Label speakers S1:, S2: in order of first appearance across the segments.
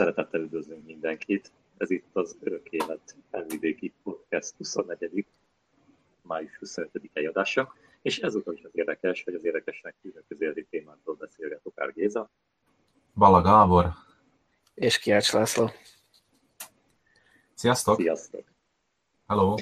S1: Szeretettel üdvözlünk mindenkit. Ez itt az Örök Élet Felvidéki Podcast 24. május 25-i adása, és ezúttal is az érdekes, hogy az érdekesnek tűnő közéleti témákról beszélget Okár Géza.
S2: Balla Gábor.
S3: És Kiács László.
S2: Sziasztok!
S1: Sziasztok!
S2: Hello!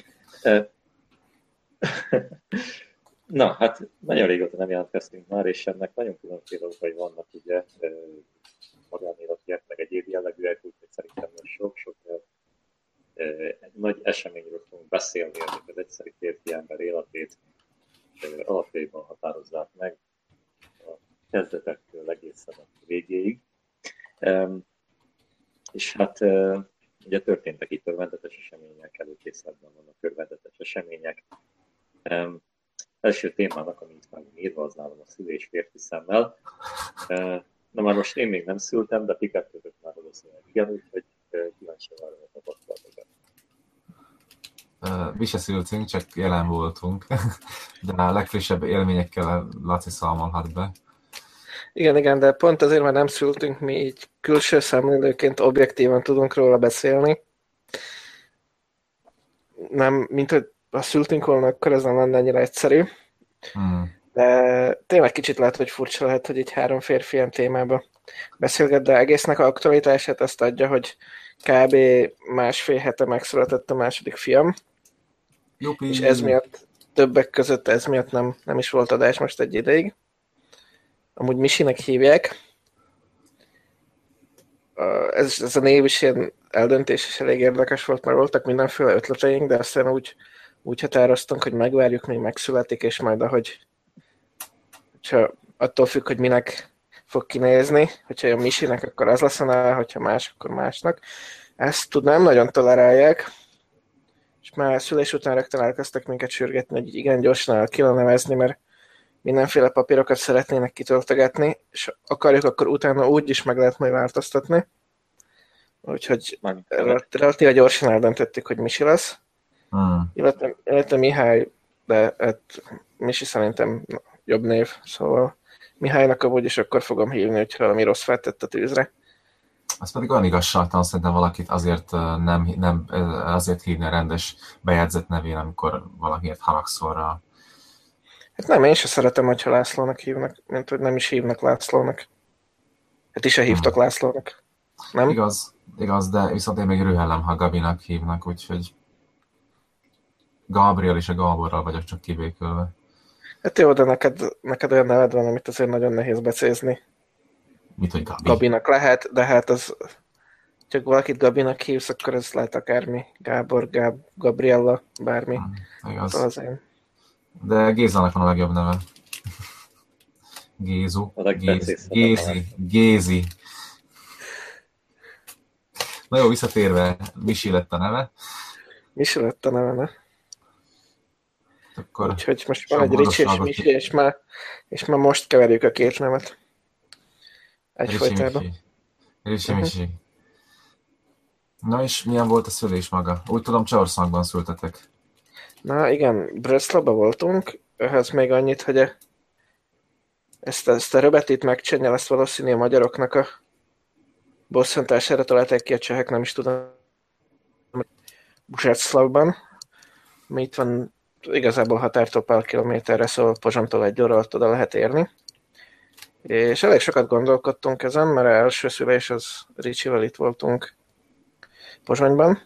S1: Na, hát nagyon régóta nem jelentkeztünk már, és ennek nagyon különféle okai vannak, ugye, magánéletiek, meg egyéb jellegűek, úgyhogy szerintem sok nagy eseményről fogunk beszélni, amik az egyszerű férfi ember életét alapjaiban határozzák meg a kezdetektől egészen a végéig. És hát ugye történtek itt örvendetes események, előkészletben vannak örvendetes események. Első témának, ami itt meg írva, az nálam a szülés férfi szemmel. Na már most én még nem szültem, de Pikettőtök már valószínűleg igen, úgyhogy kíváncsi várom a tapasztalatokat.
S2: Mi se szültünk, csak jelen voltunk, de a legfrissebb élményekkel Laci számolhat be.
S3: Igen, de pont azért, mert nem szültünk, mi így külső szemlélőként objektívan tudunk róla beszélni. Nem, mint hogy ha szültünk volna, akkor ez nem lenne ennyire egyszerű. De tényleg kicsit lehet, hogy furcsa lehet, hogy így három férfi ilyen témába beszélget, de egésznek a aktualitását azt adja, hogy kb. Másfél hete megszületett a második fiam.
S2: Jupi.
S3: És ez miatt, többek között ez miatt nem is volt adás most egy ideig. Amúgy Misinek hívják. Ez a név is ilyen eldöntés, és elég érdekes volt, mert voltak mindenféle ötleteink, de aztán úgy határoztunk, hogy megvárjuk, még megszületik, és majd hogyha attól függ, hogy minek fog kinézni, hogyha a Misinek, akkor az lesz a neve, hogyha más, akkor másnak. Ezt nem nagyon tolerálják, és már szülés után rögtön elkezdtek minket sürgetni, hogy igen, gyorsan el kéne nevezni, mert mindenféle papírokat szeretnének kitöltögetni, és akarjuk, akkor utána úgy is meg lehet majd változtatni. Úgyhogy relatíve gyorsan eldöntöttük, hogy Misi lesz. Illetve Mihály, de Misi szerintem jobb név, szóval Mihálynak amúgy is akkor fogom hívni, hogyha valami rossz feltett a tűzre.
S2: Az pedig olyan igazságtalan, szerintem valakit azért nem azért hívni a rendes bejegyzett nevén, amikor valakiért haragszol rá.
S3: Hát nem, én sem szeretem, hogyha Lászlónak hívnak, mint hogy nem is hívnak Lászlónak. Hát is se hívtak Lászlónak. Nem?
S2: Igaz, de viszont én még rühellem, ha Gabinak hívnak, úgyhogy Gabriel és a Gáborral vagyok csak kibékülve.
S3: Hát jó, de neked olyan neved van, amit azért nagyon nehéz becézni.
S2: Mit, hogy Gabi?
S3: Gabinak lehet, de hát az, csak valakit Gabinak hívsz, akkor ez lehet akármi. Gábor, Gabriella, bármi.
S2: Igaz.
S3: Azért.
S2: De Gézának van a legjobb neve. Gézu. Gézi. Na jó, visszatérve, Misi lett a neve.
S3: Misi lett a neve, ne?
S2: Akkor
S3: úgyhogy most van egy Ricsi és Misi, és már most keverjük a két nevet. Egyfolytában.
S2: Ricsi. Na és milyen volt a szülés maga? Úgy tudom, Csehországban szültetek.
S3: Na igen, Bröszlaba voltunk, ehhez még annyit, hogy ezt a röbetit megcsinálni, ezt valószínűleg a magyaroknak a bosszantására találták ki, a csehek, nem is tudom, Břeclavban, ami itt van igazából határtól pár kilométerre, szóval Pozsontól 1 óra alatt oda lehet érni. És elég sokat gondolkodtunk ezen, mert az első szülés az Ricsivel itt voltunk Pozsonyban,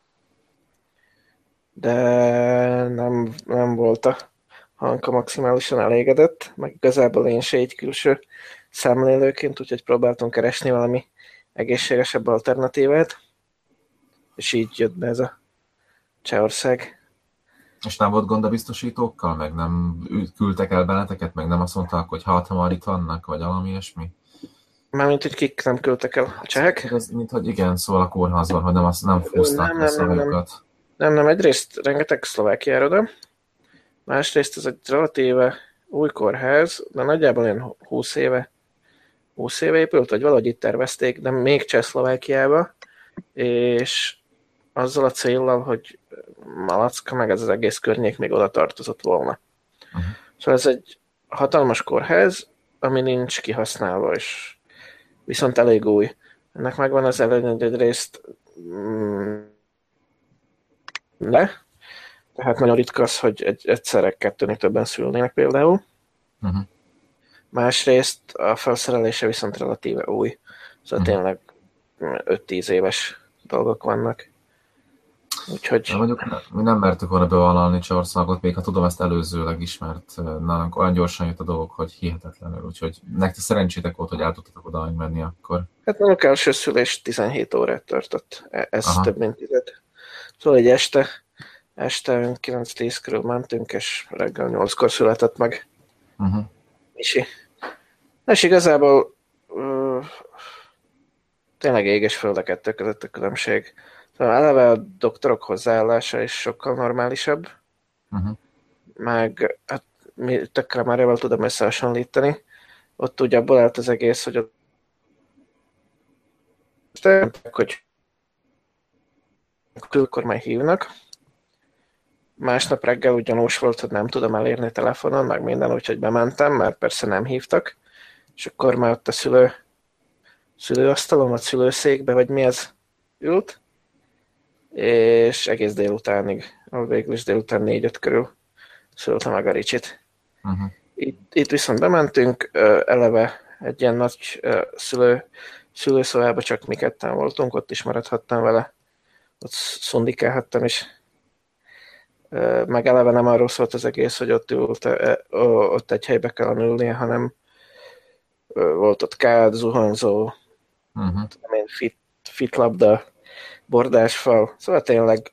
S3: de nem volt a Hanka maximálisan elégedett, meg igazából én se egy külső szemlélőként, úgyhogy próbáltunk keresni valami egészségesebb alternatívát, és így jött be ez a Csehország.
S2: És nem volt gond a biztosítókkal, meg nem küldtek el benneteket, meg nem azt mondták, hogy ha már itt vannak, vagy valami ilyesmi?
S3: Mármint, hogy kik nem küldtek el a csehek?
S2: Ez, mint hogy igen, szóval a kórházban, hogy nem fúzták a szabályokat.
S3: Nem, egyrészt rengeteg Szlovákiára oda, másrészt ez egy relatíve új kórház, de nagyjából ilyen 20 éve épült, vagy valahogy itt tervezték, de még Csehszlovákiába, és azzal a céllal, hogy Malacka, meg ez az egész környék még oda tartozott volna. Szóval ez egy hatalmas kórház, ami nincs kihasználva, és viszont elég új. Ennek megvan az előny, hogy egyrészt tehát nagyon ritka az, hogy egyszerre kettőnél többen szülnének például.
S2: Uh-huh.
S3: Másrészt a felszerelése viszont relatíve új. Szóval tényleg 5-10 éves dolgok vannak. Úgyhogy...
S2: De mondjuk mi nem mertük volna bevállalni Csországot, még ha tudom ezt előzőleg is, mert nálunk olyan gyorsan jött a dolgok, hogy hihetetlenül. Úgyhogy nektek szerencsétek volt, hogy el tudtatok oda menni akkor.
S3: Hát nálunk első szülés 17 órát tartott. Ez több mint 10. Szóval egy este 9-10 körül mentünk, és reggel 8-kor született meg Misi. És igazából tényleg ég és föld a kettő között a különbség. Szóval eleve a doktorok hozzáállása is sokkal normálisabb, meg hát mi tökre már tudom összehasonlítani. Ott ugye abból állt az egész, hogy akkor már hívnak. Másnap reggel ugyanúgy volt, hogy nem tudom elérni telefonon, meg minden, úgyhogy bementem, mert persze nem hívtak. És akkor már ott a szülőasztalon, vagy szülőszékbe, vagy mi ez ült, és egész délutánig, végül is délután 4-5 körül szülte meg a Ricsit. Itt viszont bementünk, eleve egy ilyen nagy szülőszobába csak mi ketten voltunk, ott is maradhattam vele, ott szundikálhattam is. Meg eleve nem arról szólt az egész, hogy ott egy helybe kellene ülnie, hanem volt ott kád, zuhanyzó, fitlabda, bordásfal, szóval tényleg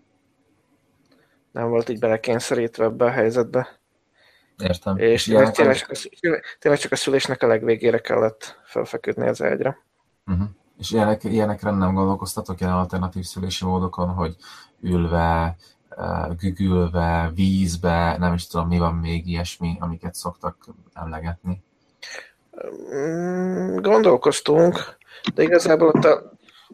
S3: nem volt így belekényszerítve ebbe a helyzetbe.
S2: Értem.
S3: És tényleg csak a szülésnek a legvégére kellett felfeküdni az ágyra.
S2: És ilyenekre nem gondolkoztatok, ilyen alternatív szülési módokon, hogy ülve, gügülve, vízbe, nem is tudom, mi van még ilyesmi, amiket szoktak emlegetni?
S3: Gondolkoztunk, de igazából ott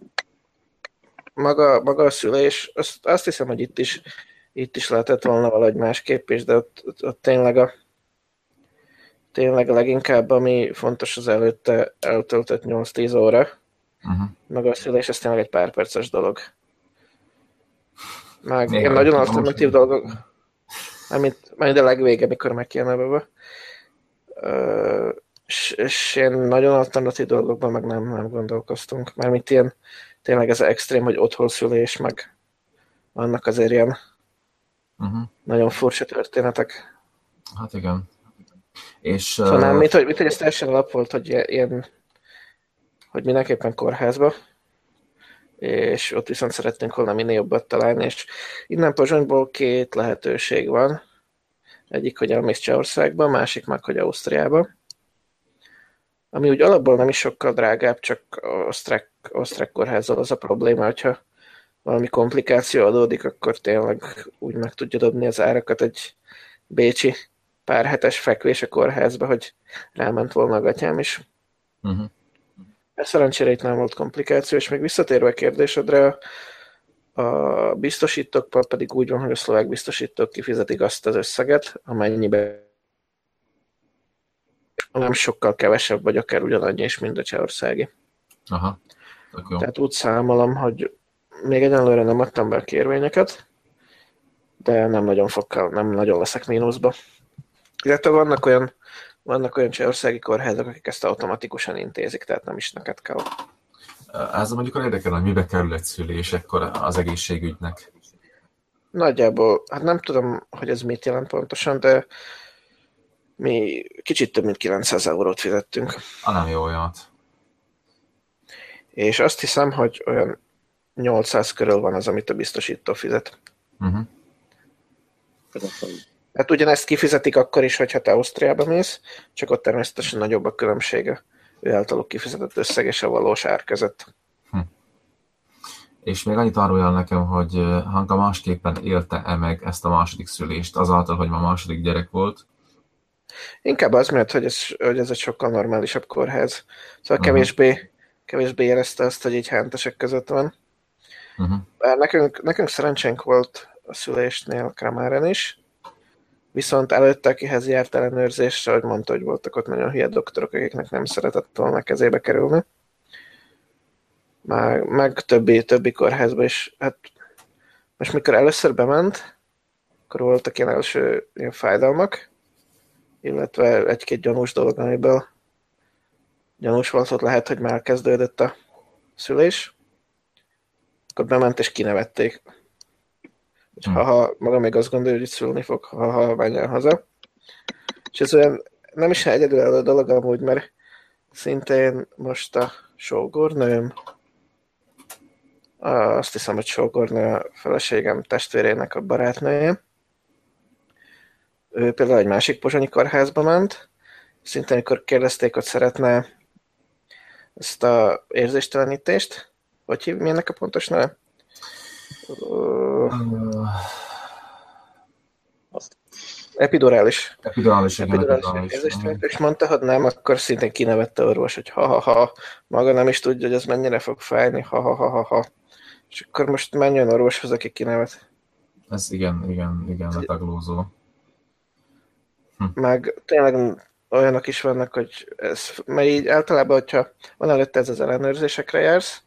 S3: maga a szülés, azt hiszem, hogy itt is lehetett volna valahogy másképp is, de ott tényleg leginkább, ami fontos az előtte eltöltött 8-10 óra, maga a szülés, ez tényleg egy pár perces dolog. Meg ilyen nagyon alternatív dolgok, majd a legvége, mikor meg kéne bebe. És ilyen nagyon alternatív dolgokban meg nem gondolkoztunk. Mármint ilyen tényleg ez extrém, hogy otthon szülés, meg vannak azért ilyen nagyon furcsa történetek.
S2: Hát igen. És,
S3: szóval nem, mint hogy ez teljesen alap volt, hogy ilyen, hogy mindenképpen kórházba, és ott viszont szeretnénk volna minél jobbat találni, és innen Pozsonyból 2 lehetőség van. Egyik, hogy elmész Csehországba, másik meg, hogy Ausztriába. Ami úgy alapból nem is sokkal drágább, csak osztrák kórházzal az a probléma, hogyha valami komplikáció adódik, akkor tényleg úgy meg tudja dobni az árakat egy bécsi pár hetes fekvés a kórházba, hogy ráment volna a gatyám is. Ez szerencsére itt nem volt komplikáció, és még visszatérve a kérdésedre, a biztosítókkal pedig úgy van, hogy a szlovák biztosítók kifizetik azt az összeget, amennyiben nem sokkal kevesebb, vagy akár ugyanannyi is, mint a csehországi.
S2: Aha.
S3: Tehát úgy számolom, hogy még egyenlőre nem adtam be a kérvényeket, de nem nagyon leszek mínuszba. Illetve vannak olyan csehországi kórházak, akik ezt automatikusan intézik, tehát nem is neked kell.
S2: Ez mondjuk érdekel, hogy mibe kerül egy szülés ekkor az egészségügynek.
S3: Nagyjából, hát nem tudom, hogy ez mit jelent pontosan, de mi kicsit több mint 900 eurót fizettünk.
S2: Nem jó olyat.
S3: És azt hiszem, hogy olyan 800 körül van az, amit a biztosító fizet. Hát ugyanezt kifizetik akkor is, hogyha te Ausztriába mész, csak ott természetesen nagyobb a különbsége ő általuk kifizetett összeg és a valós ár között.
S2: És még annyit arról el nekem, hogy Hanka másképpen élte-e meg ezt a második szülést, azáltal, hogy ma második gyerek volt?
S3: Inkább az, mert hogy ez egy sokkal normálisabb kórház. Szóval kevésbé érezte azt, hogy így hentesek között van. Nekünk szerencsénk volt a szülésnél Kramáren is, viszont előtte, akihez járt ellenőrzésre, hogy mondta, hogy voltak ott nagyon hülye doktorok, akiknek nem szeretett volna kezébe kerülni. meg többi kórházba is. Hát most mikor először bement, akkor voltak ilyen első ilyen fájdalmak, illetve egy-két gyanús dolog, amiből gyanús volt, ott lehet, hogy már kezdődött a szülés. Akkor bement és kinevették. Ha maga még azt gondolja, hogy szülni fog, ha menjen haza. És ez olyan nem is egyedülálló dolog amúgy, mert szintén most a sógornőm, azt hiszem, hogy sógornő a feleségem testvérének a barátnője. Ő például egy másik pozsonyi kórházba ment, szintén amikor kérdezték, hogy szeretne ezt a érzéstelenítést, vagy mi ennek a pontos neve? Epidurális érzéstelenítést mondta, hogy nem, akkor szintén kinevette orvos, hogy ha, maga nem is tudja, hogy ez mennyire fog fájni, ha. És akkor most menjen orvoshoz, aki kinevet.
S2: Ez igen, letaglózó.
S3: Meg tényleg olyanok is vannak, hogy mert így általában, hogyha van előtte ez az ellenőrzésekre jársz,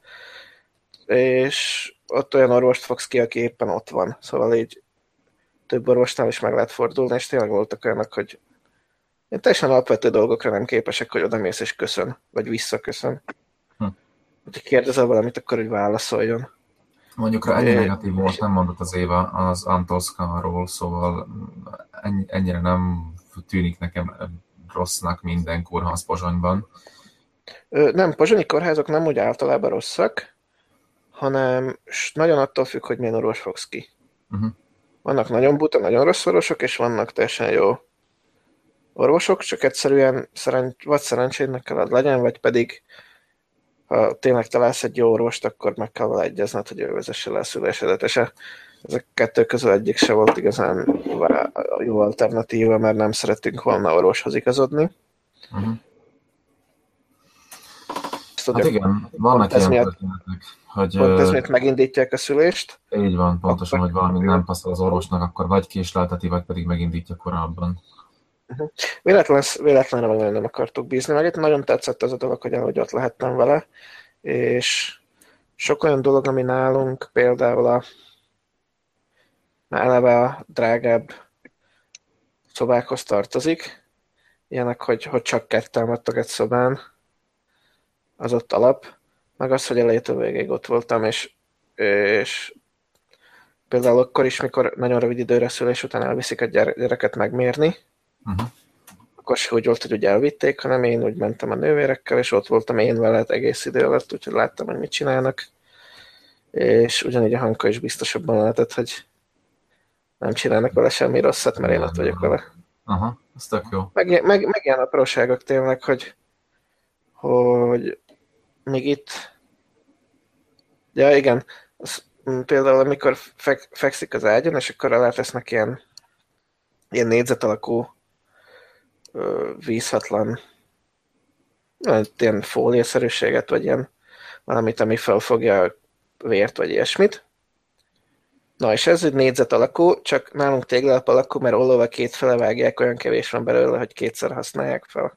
S3: és ott olyan orvost fogsz ki, aki éppen ott van. Szóval így több orvosnál is meg lehet fordulni, és tényleg voltak olyanok, hogy teljesen alapvető dolgokra nem képesek, hogy odamész és köszön, vagy visszaköszön. Hogyha kérdezel valamit, akkor hogy válaszoljon.
S2: Mondjuk rá ennyi negatív volt, nem mondott az Éva az Antolszkáról, szóval ennyire nem tűnik nekem rossznak minden kórház Pozsonyban.
S3: Nem, pozsonyi kórházak nem úgy általában rosszak, hanem nagyon attól függ, hogy milyen orvos fogsz ki. Vannak nagyon buta, nagyon rossz orvosok, és vannak teljesen jó orvosok, csak egyszerűen vagy szerencsédnek kell legyen, vagy pedig ha tényleg találsz egy jó orvost, akkor meg kell vele egyezned, hogy ő vezesse le a szülésedet, és ezek kettő közül egyik se volt igazán jó alternatíva, mert nem szeretünk volna orvoshoz igazodni.
S2: Hát igen, vannak ilyen történetek, hogy...
S3: Pont ez miért megindítják a szülést.
S2: Így van, pontosan, hogy valami nem passzol az orvosnak, akkor vagy késlelteti, vagy pedig megindítja korábban.
S3: Véletlenre meg nem akartuk bízni, meg itt nagyon tetszett az a dolog, hogy ott lehettem vele, és sok olyan dolog, ami nálunk például eleve a drágább szobákhoz tartozik, ilyenek, hogy csak ketten vagytok egy szobán, az ott alap, meg az, hogy elejétől végéig ott voltam, és például akkor is, mikor nagyon rövid időre szülés után elviszik a gyereket megmérni, akkor se úgy volt, hogy úgy elvitték, hanem én úgy mentem a nővérekkel, és ott voltam én veled egész idő alatt, úgyhogy láttam, hogy mit csinálnak, és ugyanígy a Hanka is biztosabban lehetett, hogy nem csinálnak vele semmi rosszat, mert én ott vagyok vele.
S2: Aha, ez tök jó.
S3: Meg ilyen apróságok tényleg, hogy még itt ja igen, például amikor fekszik az ágyon, és akkor rátesznek ilyen négyzet alakú vízhatlan ilyen fóliaszerűséget, vagy ilyen valamit, ami felfogja a vért, vagy ilyesmit. Na, és ez egy négyzet alakú, csak nálunk téglalap alakú, mert ollóval kétfele vágják, olyan kevés van belőle, hogy kétszer használják fel.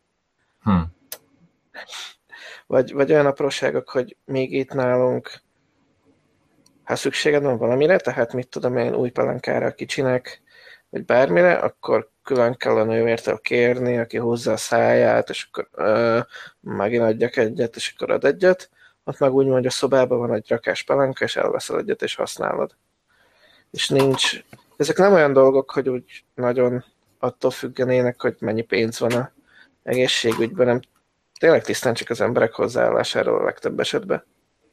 S3: Vagy olyan apróságok, hogy még itt nálunk, ha szükséged van valamire, tehát mit tudom én, új pelenkára a kicsinek, vagy bármire, akkor külön kell a nővértől kérni, aki húzza a száját, és akkor megint adjak egyet, és akkor ad egyet. Ott meg úgy mondja, a szobában van egy rakás pelenka, és elveszel egyet, és használod. És nincs... Ezek nem olyan dolgok, hogy úgy nagyon attól függenének, hogy mennyi pénz van a egészségügyben, nem tényleg tisztán csak az emberek hozzáállásáról a legtöbb esetben.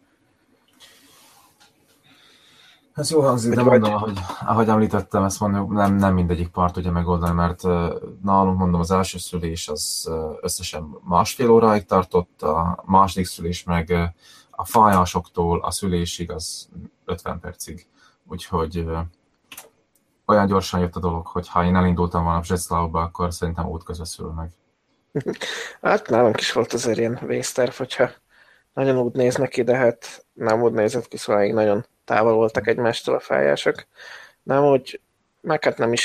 S2: Ez jó hangzik, de mondom, ahogy említettem, ezt mondom, nem mindegyik part ugye megoldani, mert nálunk mondom, az első szülés az összesen 1,5 óráig tartott, a második szülés meg a fájásoktól a szülésig az 50 percig. Úgyhogy olyan gyorsan jött a dolog, hogy ha én elindultam volna a Břeclavba, akkor szerintem útközben szül meg.
S3: Hát nálunk is volt azért ilyen vészterv, hogyha nagyon úgy néznek ki, de hát nem úgy nézett ki, szóval nagyon távol voltak egymástól a fájások. Nem úgy, meg hát nem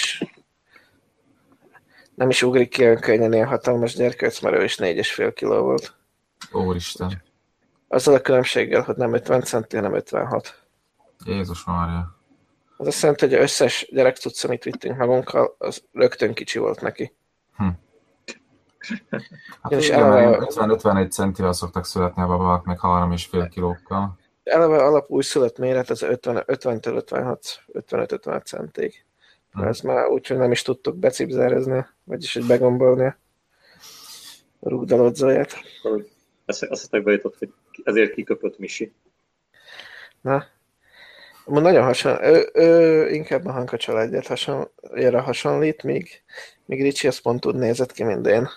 S3: is ugrik ki olyan könnyen ilyen hatalmas gyerkőc, mert ő is 4,5 kiló volt.
S2: Úristen.
S3: Azzal a különbséggel, hogy nem 50 centi, hanem 56.
S2: Jézus Mária.
S3: Az azt jelenti, hogy az összes gyerekcucc, amit vittünk magunkkal, az rögtön kicsi volt neki.
S2: Hát
S3: És
S2: igen, mert 50-51 centivel szoktak születni a babák, meg 3,5 kilókkal.
S3: Eleve alap újszülött méret az 50-től 55-56 centig. Ez már úgy, hogy nem is tudtuk becipzárezni, vagyis hogy begombolni a rúgdalodzóját.
S1: Azt eszembe jutott, hogy ezért kiköpött Misi.
S3: Na, nagyon hasonló. Ő inkább a Hanka családját hasonlít, míg Ricsi az pont úgy nézett ki, mint én.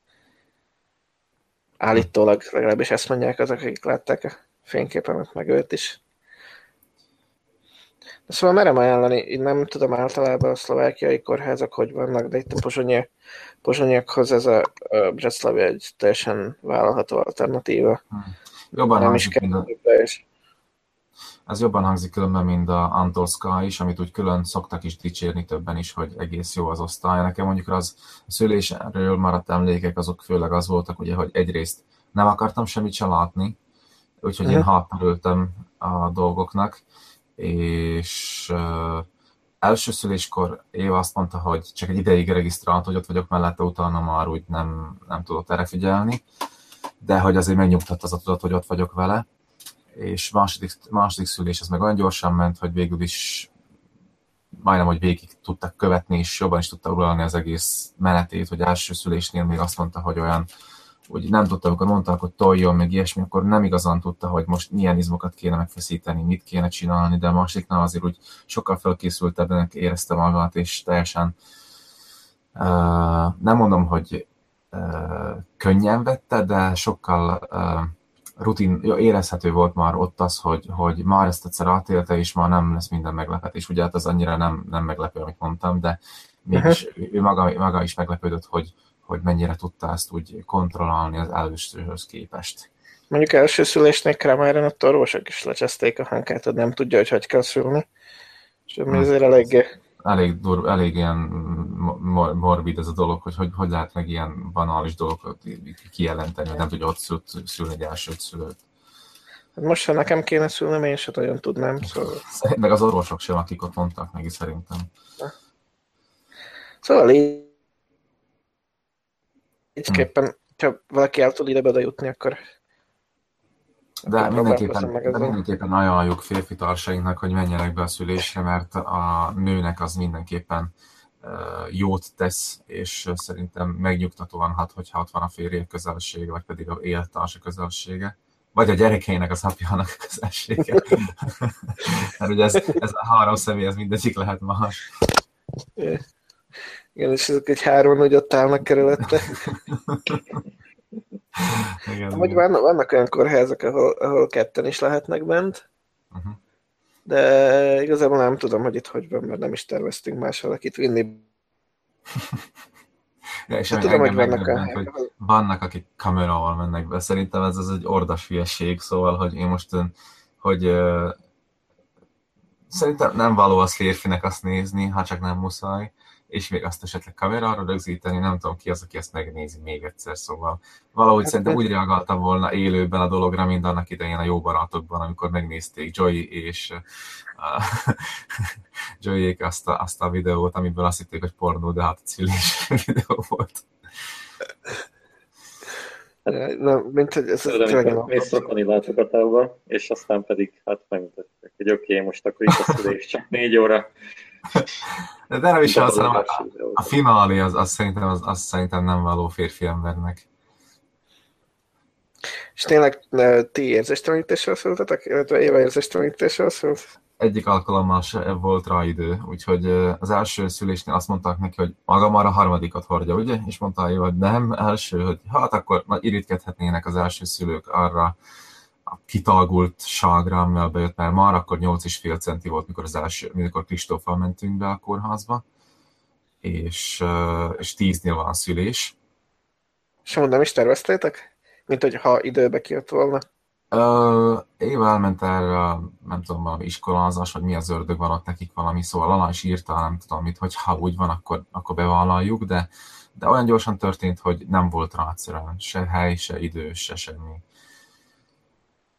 S3: Állítólag, legalábbis ezt mondják azok, akik látták a fényképemet, meg őt is. De szóval merem ajánlani, én nem tudom általában a szlovákiai kórházak hogy vannak, de itt a pozsonyiakhoz ez a Břeclavi egy teljesen vállalható alternatíva.
S2: Jobban
S3: nem is kell.
S2: Ez jobban hangzik különben, mint a Antolska is, amit úgy külön szoktak is dicsérni többen is, hogy egész jó az osztály. Nekem mondjuk az a szülésről maradt emlékek, azok főleg az voltak, ugye, hogy egyrészt nem akartam semmit se látni, úgyhogy én hátulültem a dolgoknak, és első szüléskor Éva azt mondta, hogy csak egy ideig regisztrált, hogy ott vagyok mellette, utána már úgy nem tudott erre figyelni, de hogy azért megnyugtatt az a tudat, hogy ott vagyok vele. És második szülés az meg olyan gyorsan ment, hogy végül is majdnem, hogy végig tudtak követni, és jobban is tudta uralni az egész menetét, hogy első szülésnél még azt mondta, hogy olyan, úgy nem tudta, amikor mondták, hogy toljon, meg ilyesmi, akkor nem igazán tudta, hogy most milyen izmokat kéne megfeszíteni, mit kéne csinálni, de a másiknál azért úgy sokkal felkészültebbnek érezte magát, és teljesen nem mondom, hogy könnyen vette, de sokkal érezhető volt már ott az, hogy már ezt egyszer átélte, és már nem lesz minden meglepetés. Ugye hát az annyira nem meglepő, amit mondtam, de mégis ő maga is meglepődött, hogy mennyire tudta ezt úgy kontrollálni az előzőhöz képest.
S3: Mondjuk első szülésnél Kramáron ott orvosok is lecseszték a Hankát, hogy nem tudja, hogy kell szülni. És mi azért
S2: elég ilyen morbid ez a dolog, hogy lehet meg ilyen banális dolgokat kijelenteni, hogy nem tudja ott szülni egy elsőt szülőt.
S3: Hát most, ha nekem kéne szülnem, én sem nagyon tudnám. Szóval...
S2: Meg az orvosok sem, akik ott mondtak neki szerintem.
S3: Szóval ígyképpen, ha valaki el tud ide jutni, akkor...
S2: De mindenképpen ajánljuk férfi társainknak, hogy menjenek be a szülésre, mert a nőnek az mindenképpen jót tesz, és szerintem megnyugtatóan hat, hogyha ott van a férje közelsége, vagy pedig a élettársa közelsége, vagy a gyerekeinek, az apjának a közelsége. Mert ugye ez a három személy, ez mindegyik lehet más.
S3: Igen, és ezek egy hárman úgy ott állnak körülötte. Vagy vannak olyan kórházak, ahol ketten is lehetnek bent, de igazából nem tudom, hogy itt hogy van, mert nem is terveztünk más valakit vinni.
S2: Ja, és tudom, hogy vannak, akik kamerával mennek be. Szerintem ez egy ordas hülyeség, szóval, hogy én most, szerintem nem való az férfinek azt nézni, ha csak nem muszáj, és még azt esetleg kamerára rögzíteni, nem tudom ki az, aki ezt megnézi még egyszer, szóval valahogy szerintem úgy reagáltam volna élőben a dologra, mint annak idején a Jó barátokban, amikor megnézték Joey és Joey-ék azt a videót, amiből azt hitték, hogy pornó, de hát a szülés videó volt.
S3: Na, mint hogy ez
S1: tényleg mész szokani látogatába, és aztán pedig hát megmutatják, hogy oké, most akkor itt a szülés csak 4 óra.
S2: De nem is az, hanem a finálé az szerintem nem való férfi embernek.
S3: És tényleg ti érzéstelenítéssel szóltatok, illetve Éva érzéstelenítéssel szólt?
S2: Egyik alkalommal se volt rá idő, úgyhogy az első szülésnél azt mondták neki, hogy maga már a harmadikat hordja, ugye? És mondta Éva, hogy nem, első, hogy hát akkor irigykedhetnének az első szülők arra a kitagultságra, amivel bejött, mert már akkor 8,5 centi volt, mikor Kristóffal mentünk be a kórházba, és 10-nél van a szülés.
S3: És nem is terveztétek? Mint hogy ha időbe kijött volna?
S2: Éva elment erre, nem tudom, valami iskolázás, vagy mi az ördög van ott nekik valami, szóval alá is írta, nem tudom mit, hogy ha úgy van, akkor bevállaljuk, de olyan gyorsan történt, hogy nem volt rá egyszerűen se hely, se idő, se semmi.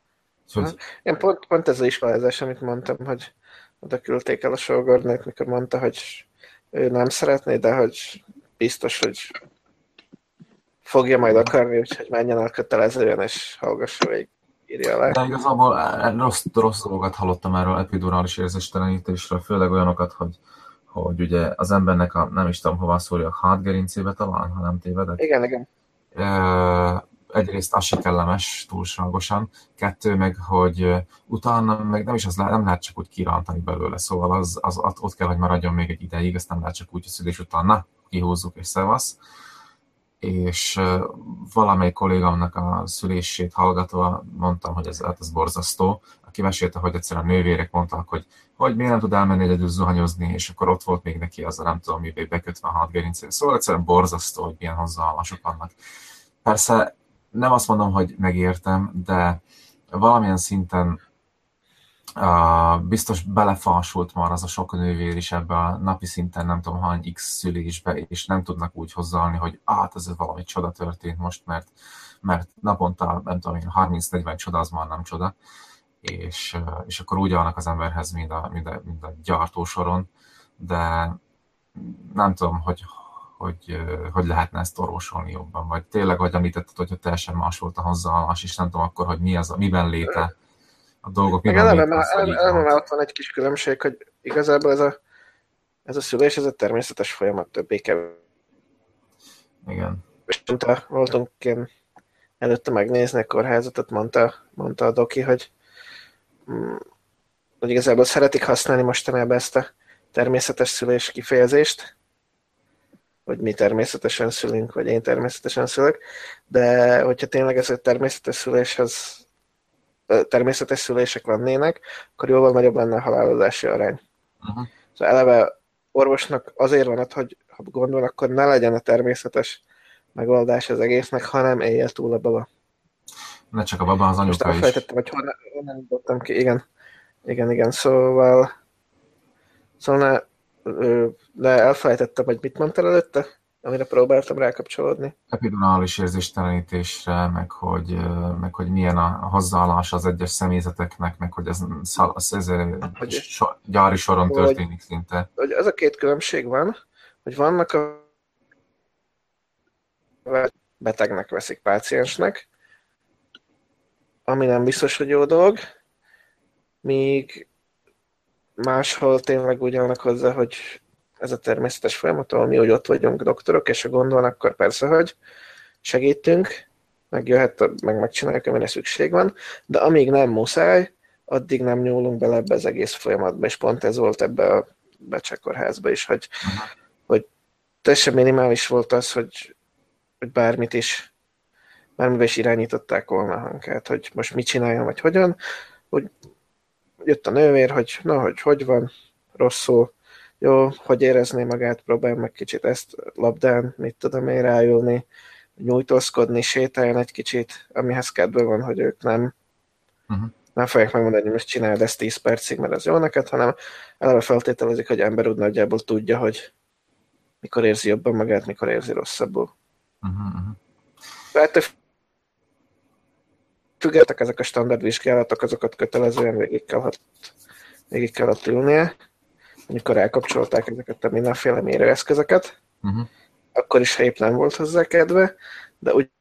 S2: Úgyhogy,
S3: Én pont ez az iskolázás, amit mondtam, hogy oda küldték el a Sógornőt, mikor mondta, hogy ő nem szeretné, de hogy biztos, hogy fogja majd akarni, úgyhogy menjen el kötelezően, és hallgassa végig, írja le.
S2: de igazából rossz dolgokat hallottam erről epidurális érzéstelenítésről, főleg olyanokat, hogy ugye az embernek nem is tudom hova szólja, a hátgerincébe talán, ha nem tévedek.
S3: Igen.
S2: Egyrészt az se kellemes túlságosan, kettő meg, hogy utána meg nem lehet csak úgy kirántani belőle, szóval az ott kell, hogy maradjon még egy ideig, ezt nem lehet csak úgy a szülés után, na, kihúzzuk és szevasz. És valamelyik kollégámnak a szülését hallgatva mondtam, hogy ez borzasztó, aki mesélte, hogy egyszerűen a nővérek mondtak, hogy miért nem tud elmenni egyedül zuhanyozni, és akkor ott volt még neki az a nem tudom mivé bekötve a hátgerincére. Szóval egyszerűen borzasztó, hogy milyen hozzáállások vannak. Persze nem azt mondom, hogy megértem, de valamilyen szinten biztos belefalsult már az a sok nővér is ebbe a napi szinten nem tudom hány x szülésbe, és nem tudnak úgy hozzáállni, hogy ez valami csoda történt most, mert naponta nem tudom én 30-40 csoda, az már nem csoda, és akkor úgy állnak az emberhez, mint a gyártósoron, de nem tudom, hogy lehetne ezt orvosolni jobban, vagy tényleg, hogy említetted, hogy teljesen más volt a hozzáállás, és nem tudom akkor, hogy miben léte a dolgok, miben
S3: eleve ott van egy kis különbség, hogy igazából ez a szülés, ez a természetes folyamat többé-kevésbé.
S2: Igen.
S3: És voltunk ilyen előtte megnézni a kórházatot, mondta a doki, hogy igazából szeretik használni mostanában ezt a természetes szülés kifejezést, hogy mi természetesen szülünk, vagy én természetesen szülök, de hogyha tényleg ez a természetes szülések lennének, akkor jóval nagyobb lenne a halálozási arány.
S2: Uh-huh.
S3: Szóval eleve orvosnak azért van ott, hogy ha gond van, akkor ne legyen a természetes megoldás az egésznek, hanem élje túl a baba.
S2: Ne csak a baba, az anyuka is.
S3: Most elfelejtettem, hogy honnan jutottam ki. Igen. Szóval de elfelejtettem, hogy mit mondtál előtte, amire próbáltam rákapcsolódni.
S2: Epidurális érzéstelenítésre, meg hogy milyen a hozzáállás az egyes személyzeteknek, meg hogy ez gyári soron történik szinte.
S3: Hogy az a két különbség van, hogy vannak a betegnek veszik páciensnek, ami nem biztos, hogy jó dolog, míg máshol tényleg úgy állnak hozzá, hogy ez a természetes folyamat, ahol mi úgy ott vagyunk doktorok, és ha gond van, akkor persze, hogy segítünk, megjöhet, megcsináljuk, amire szükség van, de amíg nem muszáj, addig nem nyúlunk bele ebbe az egész folyamatba, és pont ez volt ebbe a becsekorházba is, hogy teljesen minimális volt az, hogy bármibe is irányították volna a hankát, hogy most mit csináljon, vagy hogyan, hogy jött a nővér, hogy van, rosszul, jó, hogy érezné magát, próbálj meg kicsit ezt labdán, mit tudom én ráülni, nyújtózkodni, sétáljon egy kicsit, amihez kedve van, hogy ők nem fogják megmondani, hogy most csináld ezt 10 percig, mert ez jó neked, hanem eleve feltételezik, hogy ember úgy nagyjából tudja, hogy mikor érzi jobban magát, mikor érzi rosszabbul. Tehát függetlenek ezek a standard vizsgálatok, azokat kötelezően végig kellett ülnie, amikor elkapcsolták ezeket a mindenféle mérőeszközöket, akkor is épp nem volt hozzá kedve, de úgy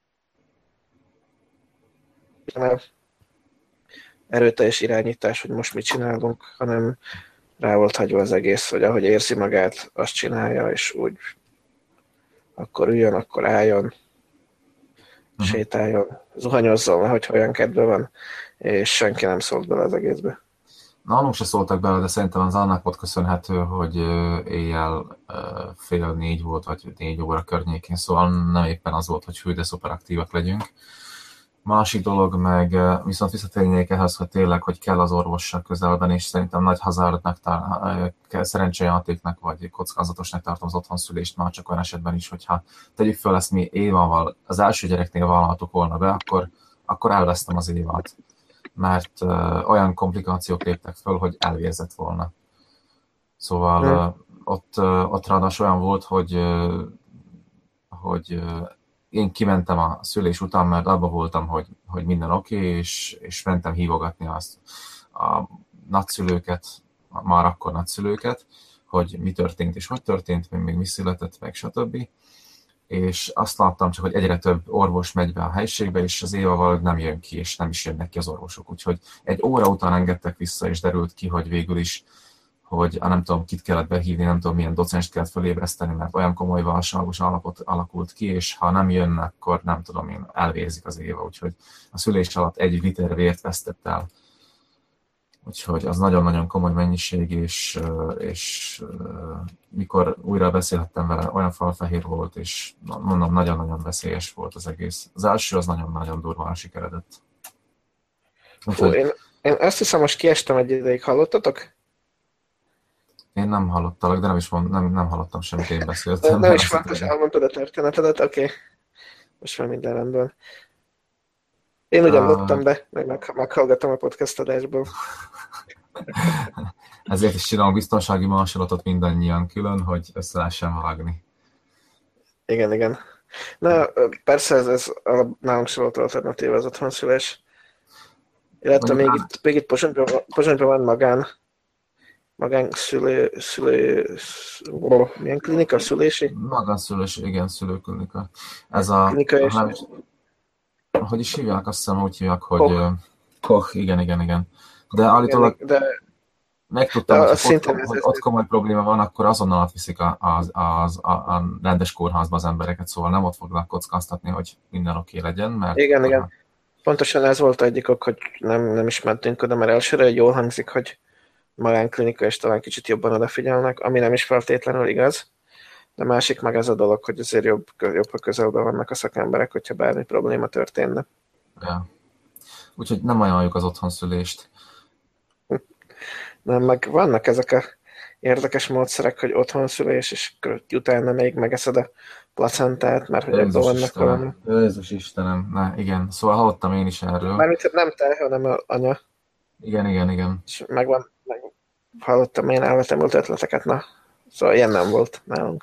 S3: nem erőteljes irányítás, hogy most mit csinálunk, hanem rá volt hagyva az egész, hogy ahogy érzi magát, azt csinálja, és úgy akkor üljön, akkor álljon, sétáljon, zuhanyozzon, hogy olyan kedve van, és senki nem szólt bele az egészbe.
S2: Nálunk se szóltak bele, de szerintem az annak volt köszönhető, hogy éjjel 3:30 volt, vagy 4 óra környékén, szóval nem éppen az volt, hogy hű, de szuperaktívak legyünk. Másik dolog meg, viszont visszatérnék ehhez, hogy tényleg, hogy kell az orvossal közelben, és szerintem nagy hazárdnak, szerencsejátéknak, vagy kockázatosnak tartom az otthonszülést már csak olyan esetben is, hogyha tegyük fel ezt mi Évával az első gyereknél vállaltuk volna be, akkor elvesztem az Évát. Mert olyan komplikációk léptek föl, hogy elvérzett volna. Szóval ott ráadásul olyan volt, hogy én kimentem a szülés után, mert abban voltam, hogy minden oké, és mentem hívogatni a nagyszülőket, már akkor nagyszülőket, hogy mi történt és hogy történt, még mi született, meg stb. És azt láttam csak, hogy egyre több orvos megy be a helységbe, és az Évával nem jön ki, és nem is jönnek ki az orvosok. Úgyhogy egy óra után engedtek vissza, és derült ki, hogy végül is, hogy nem tudom, kit kellett behívni, nem tudom, milyen docenst kellett felébreszteni, mert olyan komoly válságos állapot alakult ki, és ha nem jön, akkor nem tudom én, elvérzik az Éva. Úgyhogy a szülés alatt 1 liter vért vesztett el. Úgyhogy az nagyon-nagyon komoly mennyiség, és mikor újra beszélhettem vele, olyan falfehér volt, és mondom, nagyon-nagyon veszélyes volt az egész. Az első az nagyon-nagyon durván sikeredett.
S3: Úgyhogy... Én azt hiszem, most kiestem egy ideig, hallottatok?
S2: Én nem hallottalak, de nem hallottam semmit, én beszéltem.
S3: Nem is fontos, elmondtad a történetedet, oké. Most már minden rendben. Én ugyan loptam be, meghallgatom a podcast adásból.
S2: Ezért is csinálom biztonsági másolatot mindannyian külön, hogy össze lehessen vágni.
S3: Igen. Na, persze ez nálunk sem volt alternatíva az otthonszülés. Illetve még itt Pozsonyban van milyen klinika, szülési?
S2: Magánszülés, igen, szülőklinika. Ez a...
S3: Klinika és...
S2: Hogy is hívják, azt hiszem úgy hívják, hogy... Koch, igen. De állítólag... Megtudtam, hogy ott komoly probléma van, akkor azonnal átviszik a rendes kórházba az embereket, szóval nem ott fognak kockáztatni, hogy minden oké legyen, mert...
S3: Igen. Pontosan ez volt egyik ok, hogy nem is mentünk oda, mert elsőre jól hangzik, hogy magánklinika, és talán kicsit jobban odafigyelnek, ami nem is feltétlenül igaz. De másik meg ez a dolog, hogy azért jobb ha közelben vannak a szakemberek, hogyha bármi probléma történne.
S2: Ja. Úgyhogy nem ajánljuk az otthonszülést.
S3: Nem, meg vannak ezek a érdekes módszerek, hogy otthonszülés, és utána még megeszed a placentát, mert hogy ebből vannak valami.
S2: Jézus Istenem, igen. Szóval hallottam én is erről.
S3: Mármint nem te, hanem az anya.
S2: Igen.
S3: És hallottam én elvetemült ötleteket, na. Szóval ilyen nem volt nálunk.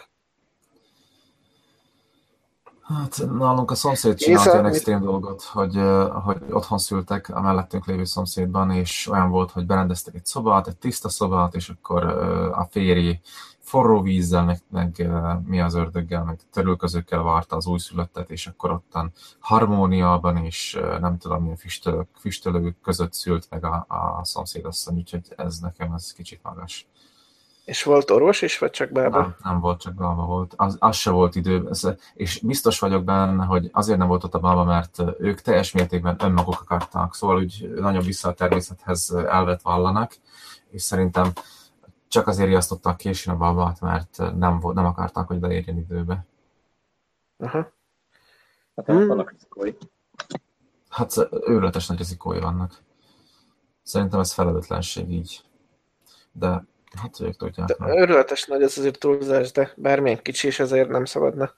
S2: Hát nálunk a szomszéd csinált ilyen extrém dolgot, hogy otthon szültek a mellettünk lévő szomszédban, és olyan volt, hogy berendeztek egy szobát, egy tiszta szobát, és akkor a férj forró vízzel, meg mi az ördöggel, meg törülközőkkel várta az újszülöttet, és akkor ottan harmóniában, és nem tudom, milyen füstölők között szült meg a szomszédasszony, úgyhogy nekem ez kicsit magas.
S3: És volt orvos is, vagy csak bába?
S2: Nem volt, csak bába volt. Az se volt idő. És biztos vagyok benne, hogy azért nem volt ott a bába, mert ők teljes mértékben önmaguk akartak. Szóval úgy nagyon vissza a természethez elvet vallanak, és szerintem csak azért riasztottak későn a bábát, mert nem akarták, hogy beérjen időbe.
S3: Aha.
S1: Hát vannak rizikói.
S2: Hát őrületes nagy rizikói vannak. Szerintem ez felelőtlenség így. De hát ők tudják.
S3: Örületes nagy, ez azért túlzás, de bármilyen kicsi is azért nem szabadna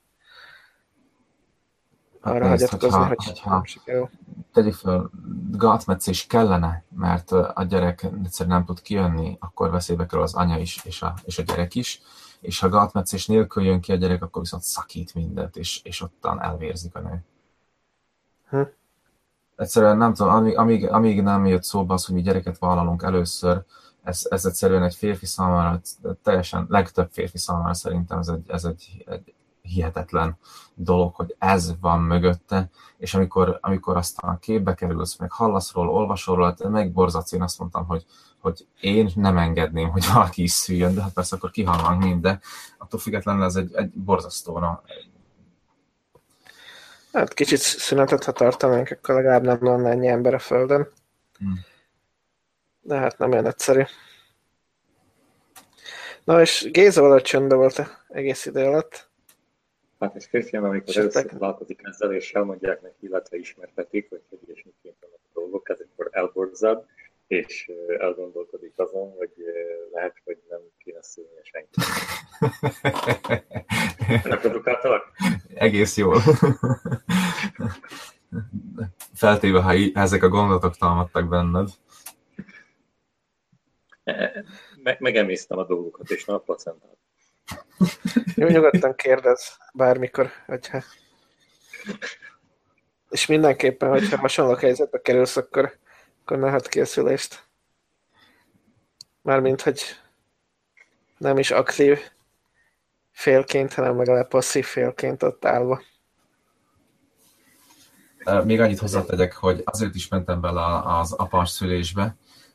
S3: arra hagyatkozni, hogy nem sikerül.
S2: Tegyük fel, gátmetszés kellene, mert a gyerek egyszerűen nem tud kijönni, akkor veszélybe kerül az anya is, és a gyerek is, és ha gátmetszés nélkül jön ki a gyerek, akkor viszont szakít mindent, és ottan elvérzik a nő. Egyszerűen nem tudom, amíg nem jött szóba az, hogy mi gyereket vállalunk először, ez egyszerűen egy férfi számára, teljesen legtöbb férfi számára szerintem ez egy hihetetlen dolog, hogy ez van mögötte, és amikor aztán a képbe kerülsz, meg hallasz róla, olvasol róla, megborzadsz, én azt mondtam, hogy én nem engedném, hogy valaki is szüljön, de hát persze akkor kihalnánk mind, de attól függetlenül ez egy borzasztó.
S3: Hát kicsit szünetet, ha tartanánk, akkor legalább nem lenne ennyi ember a Földön. De hát nem olyan egyszerű. Na és Géza valahogy csöndben volt egész idő alatt.
S1: Hát és Krisztián, amikor először találkozik ezzel, és elmondják neki, illetve ismertetik, hogy és miként vannak a dolgok, ezekor elborzad, és elgondolkodik azon, hogy lehet, hogy nem kéne szülnie senki. Reprodukáltalak?
S2: Egész jól. Feltéve, ha ezek a gondolatok támadtak benned.
S1: Megemésztem a dolgokat, és nem a placentát.
S3: Jó, nyugodtan kérdez bármikor, hogyha És mindenképpen, hogyha hasonló helyzetbe kerülsz, akkor ne hadd ki a szülést. Mármint, hogy nem is aktív félként, hanem legalább passzív félként ott állva.
S2: Még annyit hozzátegyek, hogy azért is mentem bele az apás szülésbe,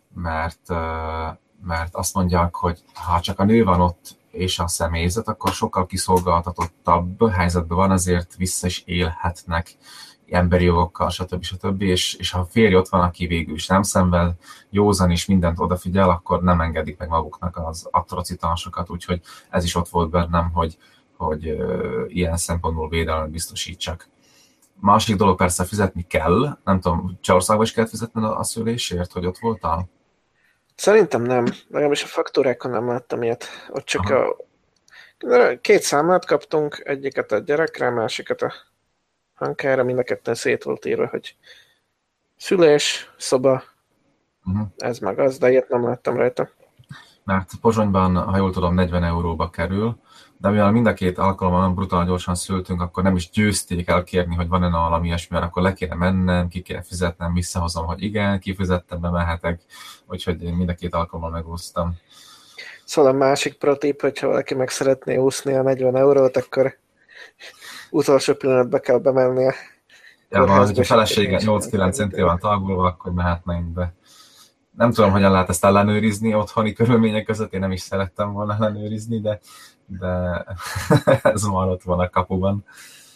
S2: mert azt mondják, hogy ha csak a nő van ott és a személyzet, akkor sokkal kiszolgáltatottabb helyzetben van, azért vissza is élhetnek emberi jogokkal, stb. És ha a férj ott van, aki végül is nem szenved, józan is mindent odafigyel, akkor nem engedik meg maguknak az atrocitásokat, úgyhogy ez is ott volt bennem, hogy ilyen szempontból védelmet biztosítsak. Másik dolog persze fizetni kell, nem tudom, Csehországban is kell fizetni a szülésért, hogy ott voltál?
S3: Szerintem nem, legalábbis a faktúrákon nem láttam ilyet. Ott csak két számlát kaptunk, egyiket a gyerekre, másikat a Hankára, mind a ketten szét volt írva, hogy szülés, szoba, ez meg az, de ilyet nem láttam rajta.
S2: Mert Pozsonyban, ha jól tudom, 40 euróba kerül, de mivel mind a két alkalommal brutál gyorsan szültünk, akkor nem is győzték elkérni, hogy van-e valami ilyesmi, mert akkor le kéne mennem, ki kéne fizetnem, visszahozom, hogy igen, kifizettem, bemehetek, úgyhogy én mind a két alkalommal megúsztam.
S3: Szóval a másik protip, hogyha valaki meg szeretné úszni a 40 eurót, akkor utolsó pillanatban kell bemennie.
S2: Ja, van, hogyha a felesége 8-9 centire van tagolva, akkor mehetnénk be. Nem tudom, hogyan lehet ezt ellenőrizni otthoni körülmények között, én nem is szerettem volna ellenőrizni, de ez már ott van a kapuban.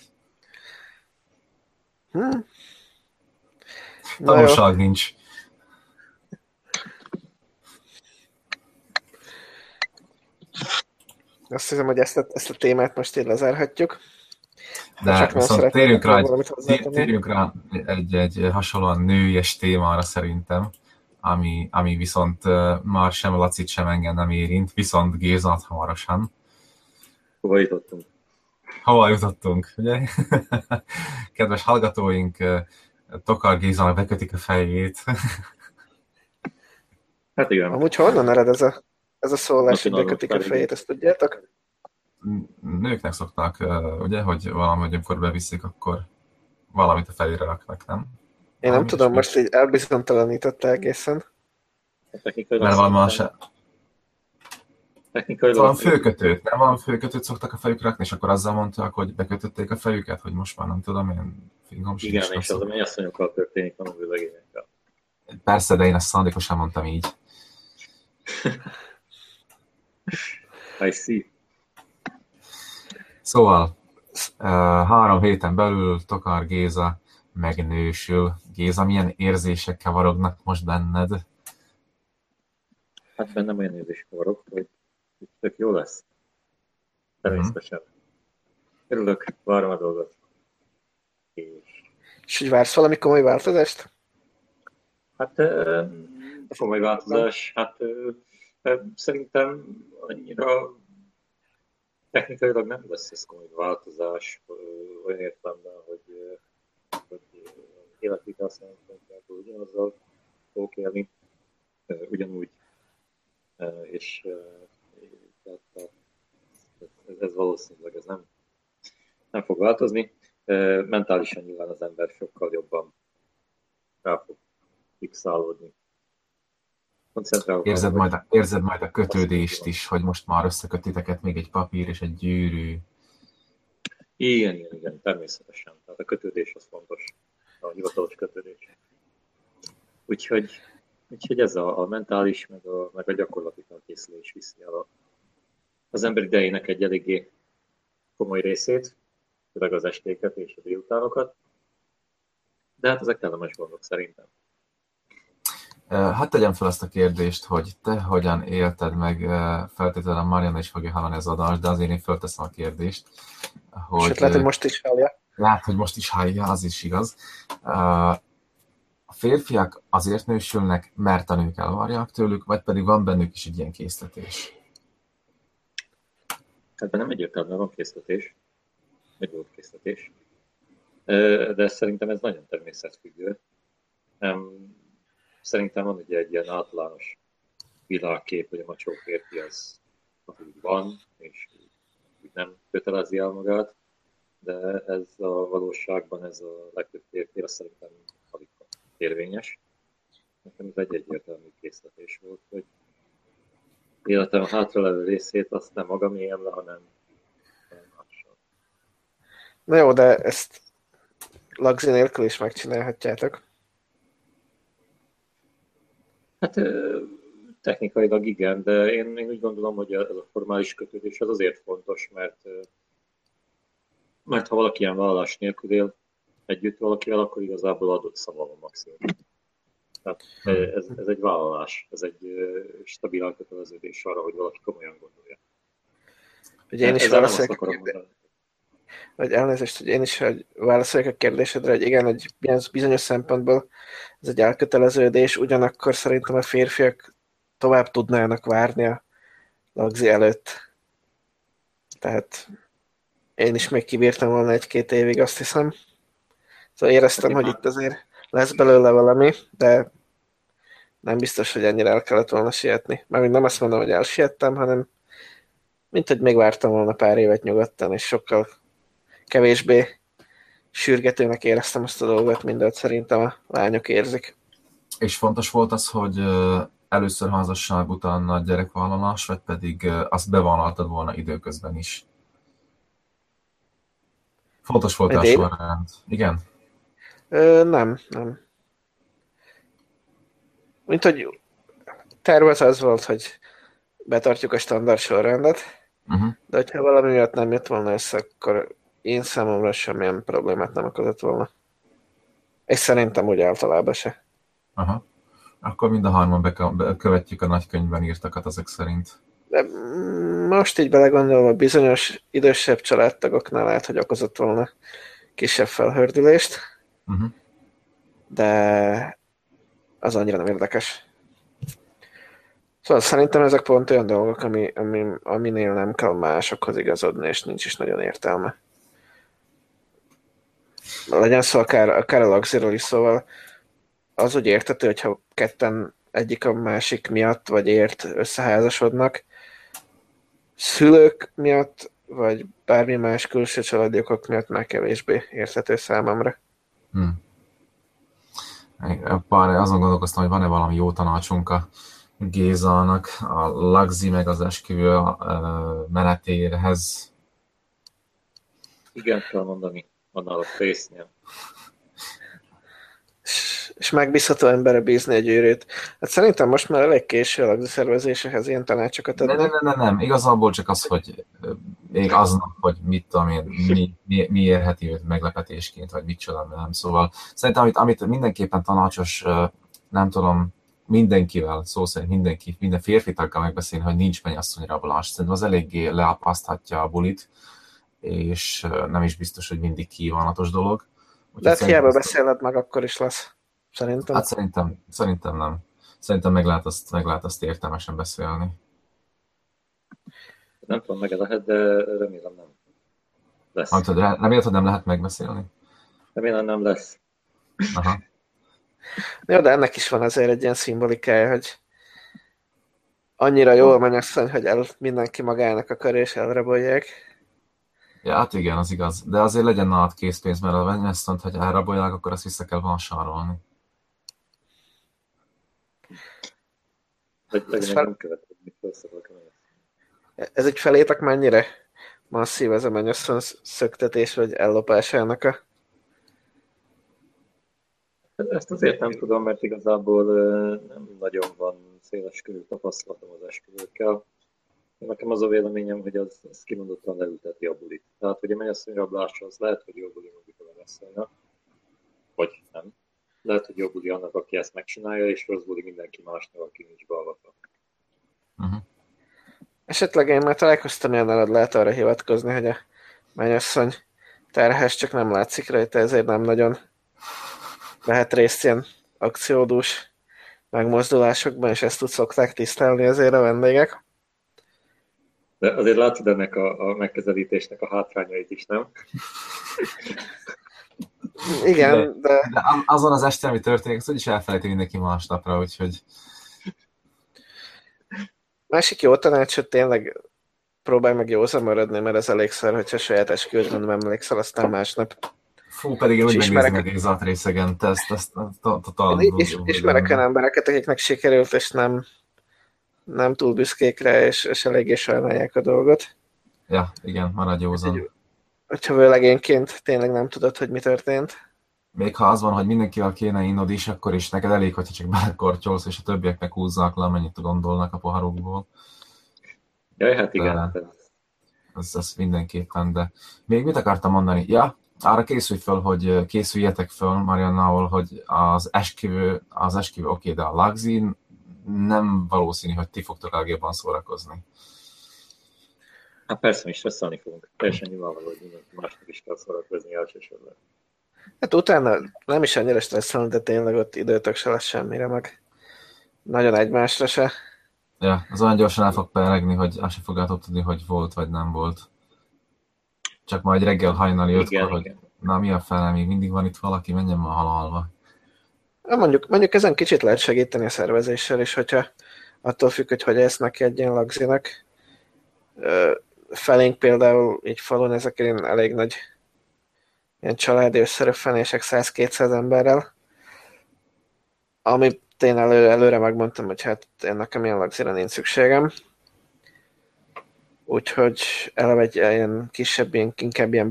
S2: Tanulság nincs.
S3: Azt hiszem, hogy ezt a témát most így lezárhatjuk.
S2: De viszont térjünk rá egy hasonlóan nőies témára szerintem, ami viszont már sem Lacit, sem engem nem érint, viszont Gézát hamarosan. Hova jutottunk, ugye? Kedves hallgatóink, Tokar Gézának bekötik a fejét.
S1: Hát igen.
S3: Amúgy honnan ered ez a szólás, hogy bekötik a fejét, ezt tudjátok?
S2: Nőknek szoktak, ugye, hogy valahogy amikor beviszik, akkor valamit a fejére raknak, nem?
S3: Én nem tudom, most így elbizonytalanította egészen.
S2: Mert van ma se... Van főkötőt, nem van főkötőt szoktak a fejükre rakni, és akkor azzal mondták, hogy bekötötték a fejüket, hogy most már nem tudom, én fingom
S1: igen, és az a mennyasszonyokkal történik, van a vőlegényekkel.
S2: Persze, de én ezt szándékosan mondtam így.
S1: I see.
S2: Szóval 3 héten belül Tokar Géza megnősül. Géza, milyen érzések kavarognak most benned?
S1: Hát bennem olyan érzések kavarog, hogy tök jó lesz. Természetesen. Örülök, várom a dolgot.
S3: És hogy vársz valami komoly változást?
S1: Hát komoly változás, hát szerintem annyira technikailag nem lesz ez komoly változás, olyan értelemben, hogy életvitel szempontjából ugyanazzal fogok élni, ugyanúgy, és ez valószínűleg ez nem fog változni. Mentálisan nyilván az ember sokkal jobban rá fog fixálódni.
S2: Érzed majd a kötődést is, hogy most már összekötiteket még egy papír és egy gyűrű.
S1: Igen, természetesen. Tehát a kötődés az fontos, a hivatalos kötődés. Úgyhogy ez a mentális, meg a gyakorlati felkészülés viszi el az ember idejének egy eléggé komoly részét, főleg az estéket és a délutánokat. De hát ezek kellemes gondok szerintem.
S2: Hát tegyem fel azt a kérdést, hogy te hogyan élted meg, feltétlenül Marianna is fogja hallani az adást, de azért én fölteszem a kérdést.
S3: Sőt, lehet, hogy most is hallja.
S2: Lehet, hogy most is hallja, az is igaz. A férfiak azért nősülnek, mert a nők elvárják tőlük, vagy pedig van bennük is egy ilyen késztetés?
S1: Hát nem egyértelműen van késztetés, egy volt késztetés, de szerintem ez nagyon természetfüggő. Szerintem van ugye egy ilyen általános világkép, hogy a macsó férfi az úgy van, és úgy nem kötelezi el magát, de ez a valóságban ez a legtöbb férfira szerintem alig érvényes. Nekem ez egy egyértelmű készletés volt, hogy életem hátralevő részét azt nem magam élem le, hanem mással.
S3: Na jó, de ezt lagzi nélkül is megcsinálhatjátok.
S1: Hát technikailag igen, de én úgy gondolom, hogy ez a formális kötődés az azért fontos, mert ha valaki ilyen vállalás nélkül él együtt valakivel, akkor igazából adott szava van maximum. Tehát ez egy vállalás, ez egy stabil elköteleződés arra, hogy valaki komolyan gondolja.
S3: Ugye én is válaszoljak a kérdésedre, hogy igen, egy bizonyos szempontból ez egy elköteleződés, ugyanakkor szerintem a férfiak tovább tudnának várni a lagzi előtt. Tehát én is még kibírtam volna 1-2 évig, azt hiszem. Szóval éreztem, hogy itt azért lesz belőle valami, de nem biztos, hogy ennyire el kellett volna sietni. Mármint nem azt mondom, hogy elsiettem, hanem mint hogy még vártam volna pár évet nyugodtan, és sokkal kevésbé sürgetőnek éreztem azt a dolgot, mint szerintem a lányok érzik.
S2: És fontos volt az, hogy először házasság után nagy gyerekvállalás, vagy pedig azt bevállaltad volna időközben is? Fontos volt a sorrend. Igen?
S3: Nem. Mint hogy tervez az volt, hogy betartjuk a standard sorrendet, de hogyha valami miatt nem jött volna össze, akkor én számomra semmilyen problémát nem okozott volna. És szerintem úgy általában se.
S2: Aha. Akkor mind a hárman követjük a nagykönyvben írtakat ezek szerint.
S3: De most így belegondolva, bizonyos idősebb családtagoknál lehet, hogy okozott volna kisebb felhördülést, de az annyira nem érdekes. Szóval szerintem ezek pont olyan dolgok, aminél nem kell másokhoz igazodni, és nincs is nagyon értelme. Legyen szó akár a lagziról is, szóval az úgy értető, hogyha ketten egyik a másik miatt, vagy ért összeházasodnak, szülők miatt, vagy bármi más külső családi okok miatt már kevésbé érthető számomra.
S2: Azon gondolkoztam, hogy van-e valami jó tanácsunk a Gézának, a lagzi meg az esküvő menetéhez.
S1: Igen, kell mondani, annál a fésznél.
S3: És megbízható emberre bízni egy őrét. Hát szerintem most már elég késő a lagzi szervezéséhez ilyen tanácsokat adni.
S2: Nem. Igazából csak az, hogy még aznap, hogy mit tudom én, mi érheti őt meglepetésként, vagy mit csinál, nem. Szóval szerintem, amit mindenképpen tanácsos, nem tudom, mindenkivel, szó szerint minden férfi taggal megbeszélni, hogy nincs mennyasszonyrablás. Szerintem az eléggé leapaszthatja a bulit, és nem is biztos, hogy mindig kívánatos dolog.
S3: De hát hiába beszéled meg, akkor is lesz. Szerintem.
S2: Hát szerintem nem. Szerintem meg lehet azt értelmesen beszélni.
S1: Nem tudom, meg lehet, de remélem nem lesz.
S2: Remélem, hogy nem lehet megbeszélni?
S1: Remélem nem lesz.
S2: Aha.
S3: Jó, de ennek is van azért egy ilyen szimbolikája, hogy annyira jól mennyasszony, hogy mindenki magának akar és elrabolják.
S2: Ja, hát igen, az igaz. De azért legyen nálad készpénz, mert a mennyasszonyt, hogy elrabolják, akkor azt vissza kell vásárolni.
S3: Ez egy felétek mennyire masszív ez a mennyasszony szöktetés, vagy ellopásának a...
S1: Ezt azért nem tudom, mert igazából nem nagyon van széles körű tapasztalatom az esküvőkkel. Nekem az a véleményem, hogy az kimondottan leülteti a bulit. Tehát, hogy a mennyasszonyrablása az lehet, hogy jó buli mondjuk a mennyasszonynak, vagy nem. Lehet, hogy jó buli annak, aki ezt megcsinálja, és rossz buli mindenki másnak, aki nincs beavatva.
S3: Esetleg én már találkoztam ilyennel, lehet arra hivatkozni, hogy a mennyasszony terhes, csak nem látszik rajta, ezért nem nagyon lehet részt ilyen akciódús megmozdulásokban, és ezt úgy szokták tisztelni azért a vendégek.
S1: De azért látod ennek a megközelítésnek a hátrányait is, nem?
S3: Igen, de
S2: azon az este, ami történik, azt úgyis elfelejti mindenki másnapra, úgyhogy...
S3: Másik jó tanács, hogy tényleg próbálj meg józan maradni, mert ez elégszer, hogyha saját esküvőt nem emlékszel, aztán másnap.
S2: Fú, pedig én úgy megnézem egész részegen, ezt talán
S3: ismerek olyan embereket, akiknek sikerült, és nem túl büszkék rá, és eléggé sajnálják a dolgot.
S2: Ja, igen, maradj józan.
S3: Hogyha vőlegényként tényleg nem tudod, hogy mi történt.
S2: Még ha az van, hogy mindenkivel kéne innod is, akkor is neked elég, hogyha csak belekortyolsz, és a többieknek húzzák le, amennyit gondolnak a poharukból.
S1: Jaj, hát igen.
S2: Ez mindenképpen, de még mit akartam mondani? Ja, arra készüljetek föl Mariannával, hogy az esküvő oké, de a Lagzin nem valószínű, hogy ti fogtok legjobban szórakozni.
S1: Hát persze, mi stresszelni fogunk. Teljesen nyilvánvaló, hogy mindenki másnak is kell szórakozni elsősorban.
S3: Hát utána nem is annyira stresszelni, de tényleg ott időtök se lesz semmire, meg nagyon egymásra se.
S2: Ja, az olyan gyorsan el fog peregni, hogy azt se fogjátok tudni, hogy volt vagy nem volt. Csak majd reggel hajnali 5-kor, hogy na mi a fele, még mindig van itt valaki, menjen ma halalva.
S3: Mondjuk ezen kicsit lehet segíteni a szervezéssel is, hogyha attól függ, hogy esznek ki egy ilyen Lagzinak. Felénk például így falun ezek ilyen elég nagy ilyen családi összeröffenések 100-200 emberrel, ami én előre megmondtam, hogy hát én nekem ilyen Lagzira nincs szükségem. Úgyhogy eleve egy ilyen kisebb, inkább ilyen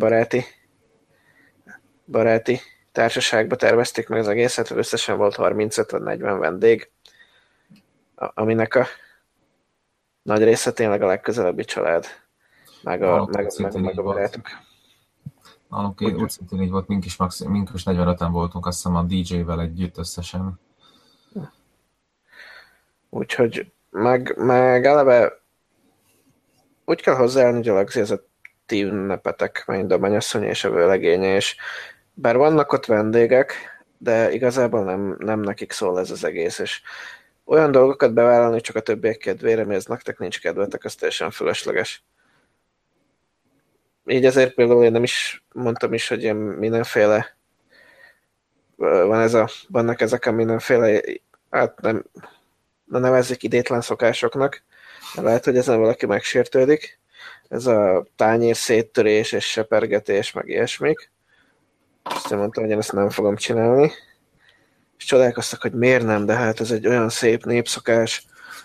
S3: baráti társaságba tervezték meg az egészet, összesen volt 35 vagy 40 vendég, aminek a nagy része tényleg a legközelebbi család, meg a barátok.
S2: Nálunk úgy szintén így volt, mink is 45-en voltunk, azt hiszem a DJ-vel együtt összesen.
S3: Úgyhogy meg eleve úgy kell hozzáállni, hogy a Lagzi ez a ti ünnepetek, mind a mennyasszony és a vőlegénye, és bár vannak ott vendégek, de igazából nem nekik szól ez az egész, és olyan dolgokat bevállalni csak a többiek kedvére, mi ez nektek nincs kedvetek, az teljesen fölösleges. Így ezért például én nem is mondtam is, hogy ilyen mindenféle vannak ezek a mindenféle, hát nem nevezzük idétlen szokásoknak, de lehet, hogy ezen valaki megsértődik. Ez a tányér széttörés és sepergetés, meg ilyesmik. Azt én mondtam, hogy én ezt nem fogom csinálni. És csodálkoztak, hogy miért nem, de hát ez egy olyan szép népszokás.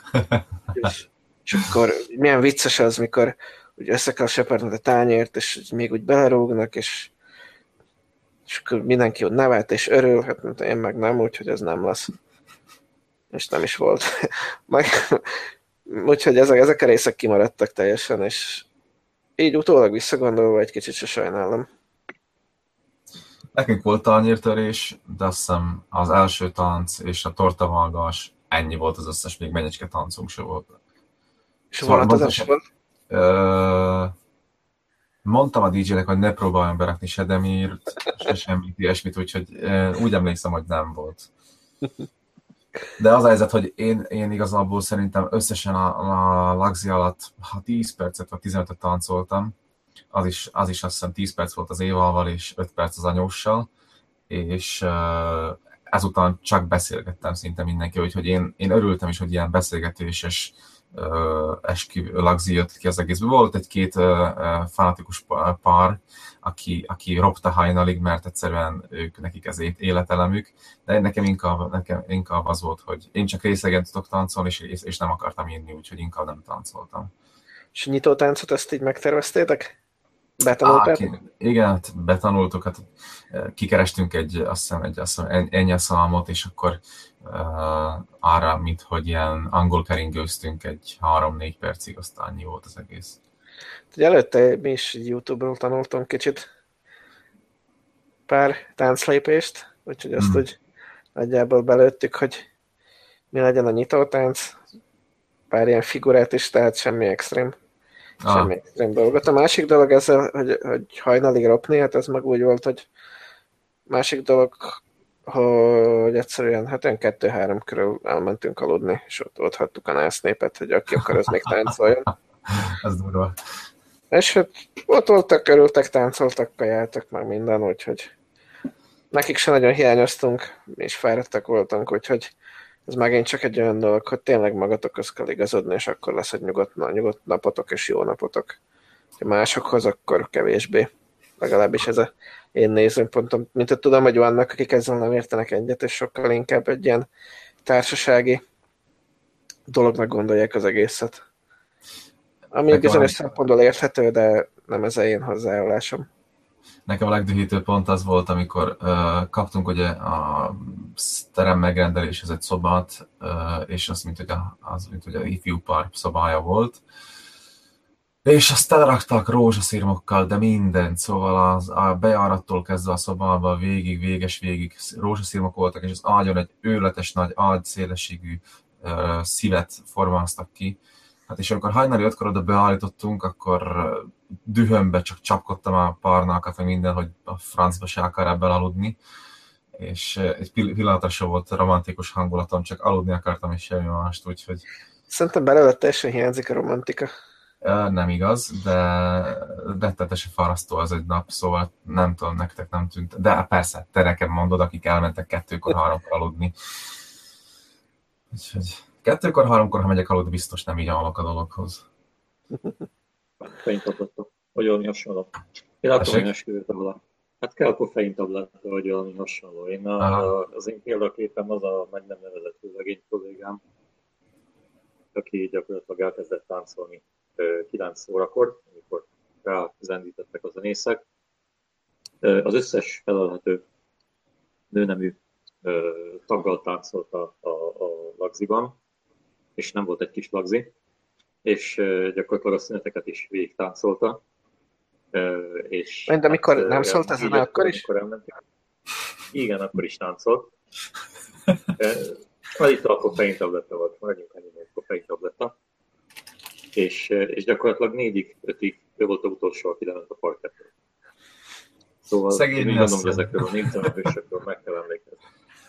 S3: és akkor milyen vicces az, mikor úgy össze kell seperned a tányért, és még úgy belerúgnak, és akkor mindenki úgy nevet és örül, hát én meg nem, úgyhogy ez nem lesz. És nem is volt. Úgyhogy ezek a részek kimaradtak teljesen, és így utólag visszagondolva egy kicsit se sajnálom.
S2: Nekünk volt tányértörés, de azt hiszem az első tánc és a tortamalgas, ennyi volt az összes, még mennyecske táncunk se volt.
S3: És vonatozás volt?
S2: Mondtam a DJ-nek, hogy ne próbáljon berakni se demírt, se semmit ilyesmit, úgyhogy úgy emlékszem, hogy nem volt. De az a helyzet, hogy én igazából szerintem összesen a Lagzi alatt, ha 10 percet vagy 15-öt táncoltam, az is azt hiszem 10 perc volt az Évával, és 5 perc az Anyóssal, és ezután csak beszélgettem szinte mindenki, úgyhogy én örültem is, hogy ilyen beszélgetéses Lagzi jött ki az egészből. Volt egy-két fanatikus pár, aki ropta hajnalig, mert egyszerűen nekik ez életelemük, de nekem inkább az volt, hogy én csak részegen tudok táncolni, és nem akartam inni, úgyhogy inkább nem táncoltam.
S3: És nyitó táncot ezt így megterveztétek? Betanultátok?
S2: Igen, hát betanultuk, hát kikerestünk azt hiszem ennyi szalmot, és akkor arra, mint hogy ilyen angol keringőztünk egy 3-4 percig, aztán annyi volt az egész.
S3: Előtte mi is YouTube-ról tanultunk kicsit pár tánclépést, úgyhogy azt úgy nagyjából belőttük, hogy mi legyen a nyitótánc, pár ilyen figurát is, tehát semmi extrém dolgot. A másik dolog ezzel, hogy hajnalig ropni, hát ez meg úgy volt, hogy másik dolog, hogy egyszerűen hát olyan 2-3 körül elmentünk aludni, és ott hagytuk a násznépet, hogy aki akar, az még táncoljon.
S2: Ez durva.
S3: És hát ott voltak, örültek, táncoltak, kajáltak, meg minden, úgyhogy nekik se nagyon hiányoztunk, mi is fáradtak voltunk, úgyhogy Ez megint csak egy olyan dolog, hogy tényleg magatokhoz kell igazodni, és akkor lesz egy nyugodt napotok és jó napotok. Ha másokhoz, akkor kevésbé. Legalábbis ez a én nézőpontom. Mint hogy tudom, hogy vannak, akik ezzel nem értenek egyet, és sokkal inkább egy ilyen társasági dolognak gondolják az egészet. Ami bizonyos szempontból érthető, de nem ez a én hozzáállásom.
S2: Nekem a legdühítő pont az volt, amikor kaptunk ugye a terem megrendeléshez egy szobát, és az, mint hogy a ifjú park szobája volt. És azt teleraktak rózsaszirmokkal, de mindent, szóval a bejárattól kezdve a szobába végig rózsaszirmok voltak, és az ágyon egy őrületes nagy ágyszélességű szívet formáztak ki. Hát és amikor hajnali 5-kor oda beállítottunk, akkor dühömbe csak csapkodtam a párnákat, meg minden, hogy a francba se akar ebben aludni. És egy pillanatra sem volt romantikus hangulatom, csak aludni akartam, és semmi mást, úgyhogy...
S3: Szerintem belőle teljesen hiányzik a romantika.
S2: Nem igaz, de rettenetesen fárasztó az egy nap, szóval nem tudom, nektek nem tűnt. De persze, te nekem mondod, akik elmentek 2-kor, 3-kor aludni. Úgyhogy 2-kor, 3-kor, ha megyek aludni, biztos nem így állok a dologhoz.
S1: Koffeintabletta, vagy valami hasonló. Én látom, hogy esküvőt a hát kell koffeintabletta, vagy valami hasonló. Az én példaképem az a meg nem nevezett legény kollégám, aki gyakorlatilag elkezdett táncolni 9 órakor, amikor rázendítettek a zenészek. Az összes felelhető nőnemű taggal táncolt a lagziban, és nem volt egy kis lagzi, és gyakorlatilag a szüneteket is végig táncolta.
S3: Mint amikor nem szólt a zene, akkor is?
S1: Igen, akkor is táncolt. Itt a koffeintabletta volt, maradjunk ennyi egy koffeintabletta. És gyakorlatilag 4-5-ig ő volt az utolsó, aki lement a parkettől. Szóval
S2: szegény
S1: én gondolom, hogy ezekről a népzenehősökről meg kell emlékezni.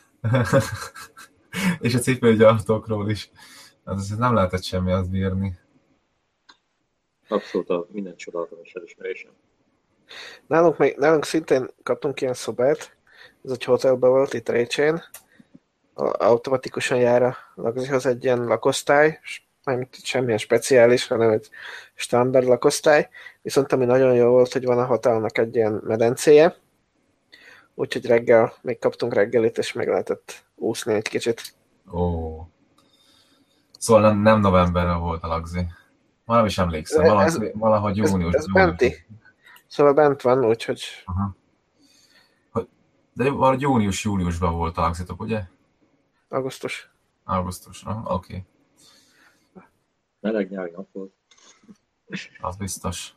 S2: És a cipőgyártókról is. Azért nem lehetett semmi azt bírni.
S1: Abszolút minden csodálatos elismerésem.
S3: Nálunk szintén kaptunk ilyen szobát, ez egy hotelben volt, itt Récsén. Automatikusan jár a lagzihoz egy ilyen lakosztály, nem semmilyen speciális, hanem egy standard lakosztály. Viszont ami nagyon jó volt, hogy van a hotelnak egy ilyen medencéje, úgyhogy reggel, még kaptunk reggelit, és meg lehetett úszni egy kicsit.
S2: Ó. Szóval nem novemberben volt a lagzi. Már is emlékszem, valahogy június.
S3: Ez benti. Szóval bent van, úgyhogy...
S2: Aha. De valahogy június-júliusban volt a lagzitok, ugye?
S3: Augusztus,
S2: oké.
S1: Meleg nyári nap volt.
S2: Az biztos.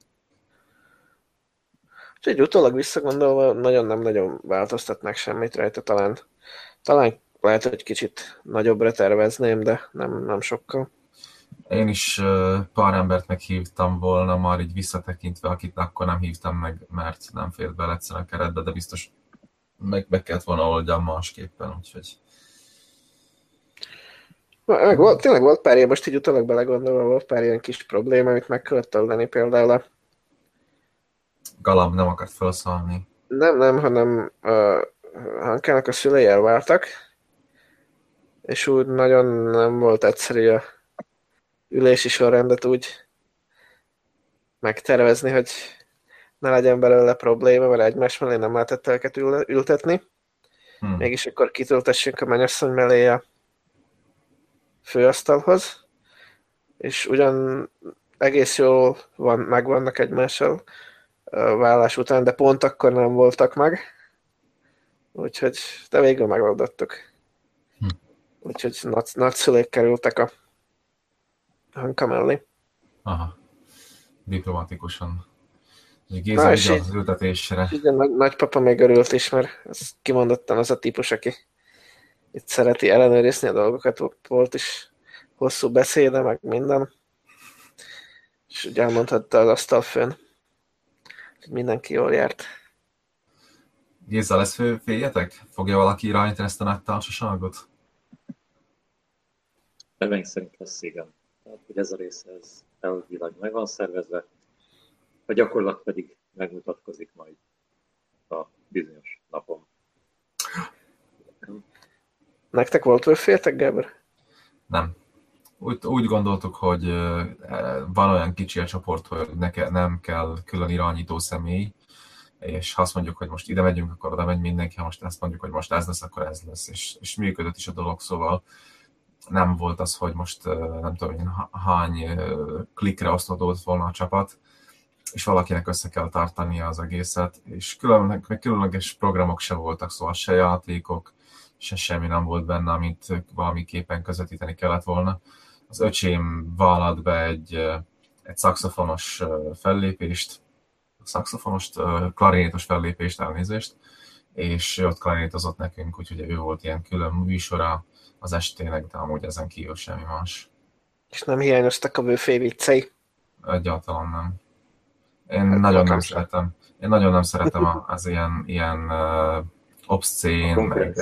S3: Úgyhogy utólag visszagondolva nagyon nem változtatnák semmit rajta, talán lehet, hogy kicsit nagyobbra tervezném, de nem sokkal.
S2: Én is pár embert meghívtam volna már így visszatekintve, akit akkor nem hívtam meg, mert nem fért bele egyszerűen a keretbe, de biztos meg kellett volna oldjam másképpen, úgyhogy...
S3: Tényleg volt pár ilyen, most így utólag belegondolva, volt pár ilyen kis probléma, amit meg kellett oldani, például a...
S2: Galamb nem akart felszólni.
S3: Nem, hanem Hankának a szülei elváltak, és úgy nagyon nem volt egyszerű a ülési sorrendet úgy megtervezni, hogy ne legyen belőle probléma, mert egymás mellé nem lehetett őket ültetni. Mégis akkor kitöltessünk a mennyasszony mellé a főasztalhoz, és ugyan egész jól megvannak egymással a vállás után, de pont akkor nem voltak meg. Úgyhogy, de végül megoldottuk. Úgyhogy nagyszüleik kerültek a Hanka mellé.
S2: Aha. Diplomatikusan. Géza az ültetésre.
S3: Igen, nagypapa még örült is, mert ez kimondottan az a típus, aki itt szereti ellenőrizni a dolgokat, volt is hosszú beszéde, meg minden. És úgy elmondhatta az asztal fönn, hogy mindenki jól járt.
S2: Géza, lesz féljetek? Fogja valaki irányítani ezt a nagy társaságot?
S1: Terveink szerint lesz, igen. Tehát, hogy ez a része, ez elvileg meg van szervezve, a gyakorlat pedig megmutatkozik majd a bizonyos napon.
S3: Nektek volt féltek, Gábor?
S2: Nem. Úgy gondoltuk, hogy van olyan kicsi a csoport, hogy nem kell külön irányító személy, és ha azt mondjuk, hogy most ide megyünk, akkor oda megy mindenki, ha most ezt mondjuk, hogy most ez lesz, akkor ez lesz, és működött is a dolog, szóval nem volt az, hogy most nem tudom én hány klikre osztódott volna a csapat, és valakinek össze kell tartania az egészet, és különleges programok se voltak, szóval se játékok, se semmi nem volt benne, amit valamiképpen közvetíteni kellett volna. Az öcsém vállalt be egy szaxofonos fellépést, klarinétos fellépést, elnézést, és ott klarinétozott nekünk, úgyhogy ő volt ilyen külön műsora az estének, de amúgy ezen kívül semmi más.
S3: És nem hiányoztak a bőfé viccei?
S2: Egyáltalán nem. Én nagyon nem szeretem az ilyen obszcén, meg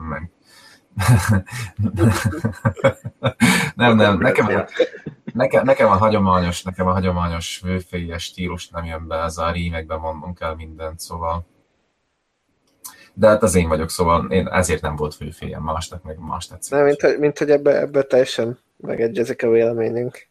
S2: nem, nekem a hagyományos vőfélyes stílus nem jön be, ez a rímekben mondom kell mindent, szóval. De hát az én vagyok, szóval én ezért nem volt vőfélyem, másnak meg más tetszik.
S3: Nem, mint hogy ebbe teljesen megegyezik a véleményünk.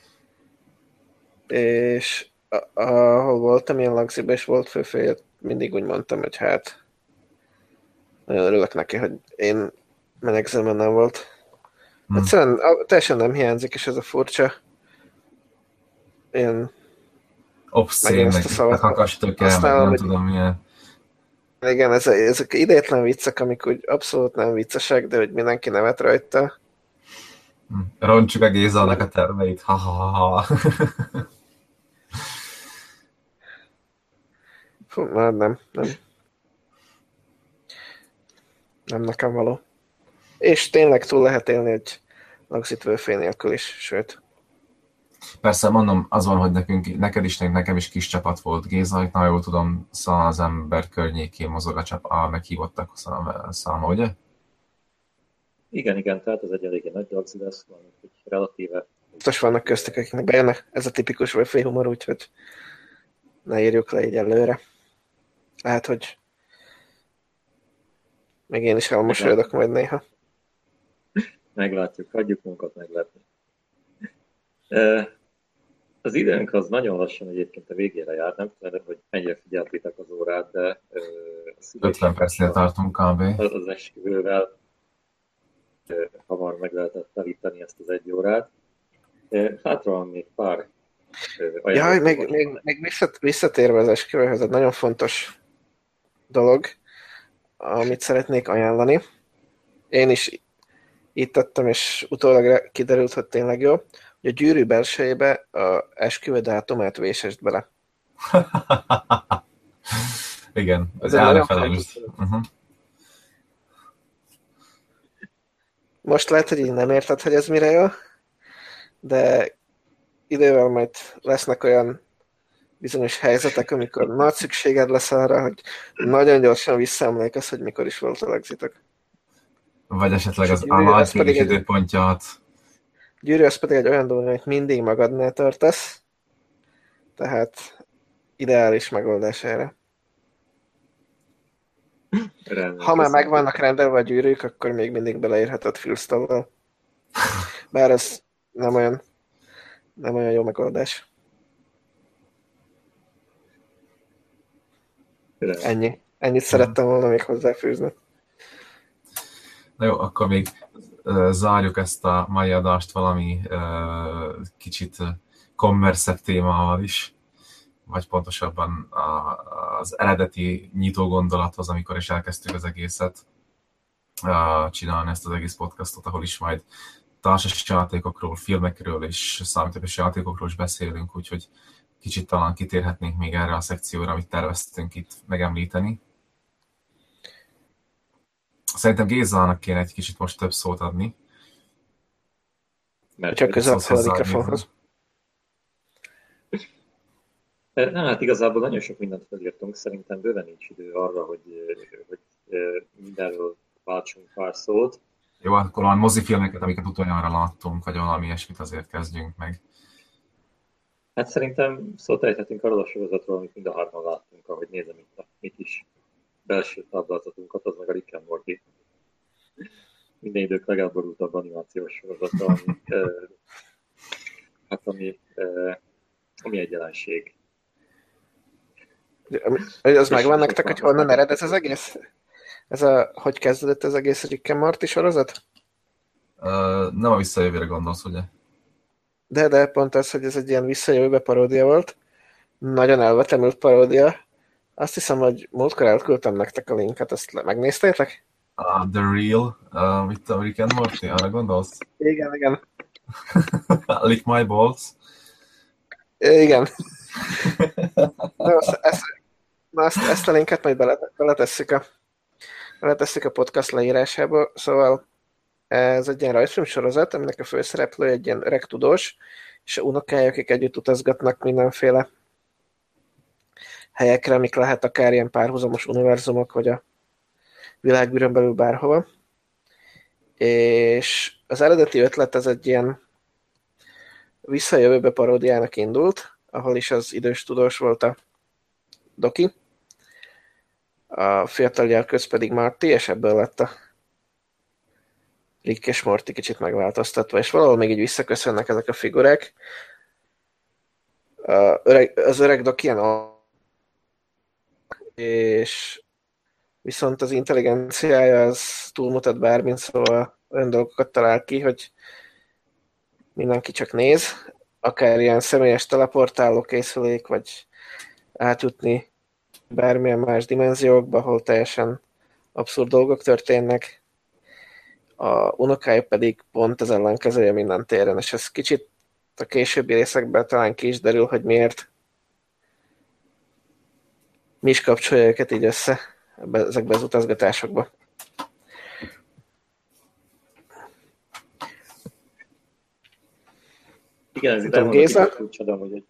S3: És ahol voltam, ilyen lagziba és volt főfél, mindig úgy mondtam, hogy hát nagyon örülök neki, hogy én menekzőben nem volt. Egyszerűen teljesen nem hiányzik, és ez a furcsa ilyen
S2: obszén, meg kakastöke, meg nem tudom milyen.
S3: Igen, ezek idétlen viccek, amik úgy abszolút nem viccesek, de hogy mindenki nevet rajta.
S2: Roncsuk a Gézának a termeit, ha.
S3: Fú, nem. Nem nekem való. És tényleg túl lehet élni egy lagzit vőfé nélkül is, sőt.
S2: Persze, mondom, az van, hogy neked is, nekem is kis csapat volt. Géza, nagyon jól tudom, 100 ember környékén mozog a meghívottak száma, ugye?
S1: Igen, tehát ez egy eléggé nagy lagzi lesz, hogy relatíve.
S3: Biztos vannak köztük, akiknek bejönnek. Ez a tipikus vőfé humor, úgyhogy ne írjuk le így előre. Lehet, hogy még én is elmosolyodok majd néha.
S1: Meglátjuk, hagyjuk munkat meglátni. Az időnk az nagyon lassan egyébként a végére jár, nem tudom, hogy mennyire figyeltétek az órát, de
S2: 50 percnél tartunk kb.
S1: Az esküvővel hamar meg lehetett telíteni ezt az egy órát. Hátra van még pár
S3: Jaj, még visszatérve az esküvőhöz, egy nagyon fontos dolog, amit szeretnék ajánlani. Én is itt tettem, és utólag kiderült, hogy tényleg jó, hogy a gyűrű belsejébe a esküvő dátumát vésest bele.
S2: Igen, ez elnefelelős.
S3: Most lehet, hogy így nem érted, hogy ez mire jó, de idővel majd lesznek olyan bizonyos helyzetek, amikor nagy szükséged lesz arra, hogy nagyon gyorsan visszaemlékezz, hogy mikor is volt a lagzitok.
S2: Vagy esetleg az állatfélés időpontját.
S3: Gyűrű az pedig egy olyan dolog, amit mindig magadnál tartasz, tehát ideális megoldás erre. Ha már meg vannak rendelve a gyűrűk, akkor még mindig beleírhatod fülsztallal. Bár ez nem olyan jó megoldás. Ennyit szerettem volna még hozzáfűzni.
S2: Na jó, akkor még zárjuk ezt a mai adást valami kicsit kommerszebb témával is, vagy pontosabban az eredeti nyitó gondolathoz, amikor is elkezdtük az egészet csinálni ezt az egész podcastot, ahol is majd társas játékokról, filmekről és számítógépes játékokról is beszélünk, úgyhogy kicsit talán kitérhetnénk még erre a szekcióra, amit terveztünk itt megemlíteni. Szerintem Gézának kéne egy kicsit most több szót adni.
S3: Mert csak közel szól a mikrofonhoz.
S1: Nem, hát igazából nagyon sok mindent felírtunk, szerintem bőven nincs idő arra, hogy mindenről váltsunk pár szót.
S2: Jó, akkor a mozifilmeket, amiket utoljára láttunk, vagy valami ilyesmit azért kezdjünk meg.
S1: Hát szerintem szót ejthetünk arról a sorozatról, amit mind a hárman láttunk, ahogy nézem itt a mi kis belső táblázatunkat, az meg a Rick and Morty. minden idők legelborultabb animációs sorozata, ami, hát ami egy jelenség.
S3: Az megvan nektek, hogy honnan ered ez az egész? Hogy kezdődött az egész Rick and Morty sorozat?
S2: Nem a visszajövőre gondolsz, ugye?
S3: De pont az, hogy ez egy ilyen visszajövőbe paródia volt. Nagyon elvetemült paródia. Azt hiszem, hogy múltkor elküldtem nektek a linket, ezt megnéztétek?
S2: The Real, mit a Rick and Morty, arra gondolsz?
S3: Igen.
S2: Lick my balls.
S3: Igen. Ezt a linket majd beletesszük a podcast leírásába. Szóval ez egy ilyen rajzfilm sorozat, aminek a főszereplő egy ilyen öreg tudós, és a unokája, akik együtt utazgatnak mindenféle helyekre, amik lehet akár ilyen párhuzamos univerzumok, vagy a világbűrön belül bárhova. És az eredeti ötlet ez egy ilyen visszajövőbe paródiának indult, ahol is az idős tudós volt a Doki, a fiatal köz pedig Marty, és ebből lett a Rick és Morty kicsit megváltoztatva, és valahol még így visszaköszönnek ezek a figurák. Az öreg Doki ilyen és viszont az intelligenciája az túlmutat bármin, szóval olyan dolgokat talál ki, hogy mindenki csak néz, akár ilyen személyes teleportáló készülék, vagy átjutni bármilyen más dimenziókba, ahol teljesen abszurd dolgok történnek. A unokája pedig pont az ellenkezője minden téren, és ez kicsit a későbbi részekben talán ki is derül, hogy miért. Mi is kapcsolja őket így össze ezekbe az utazgatásokba.
S1: Igen, ez itt elmondhatjuk, hogy csodom, hogy egy...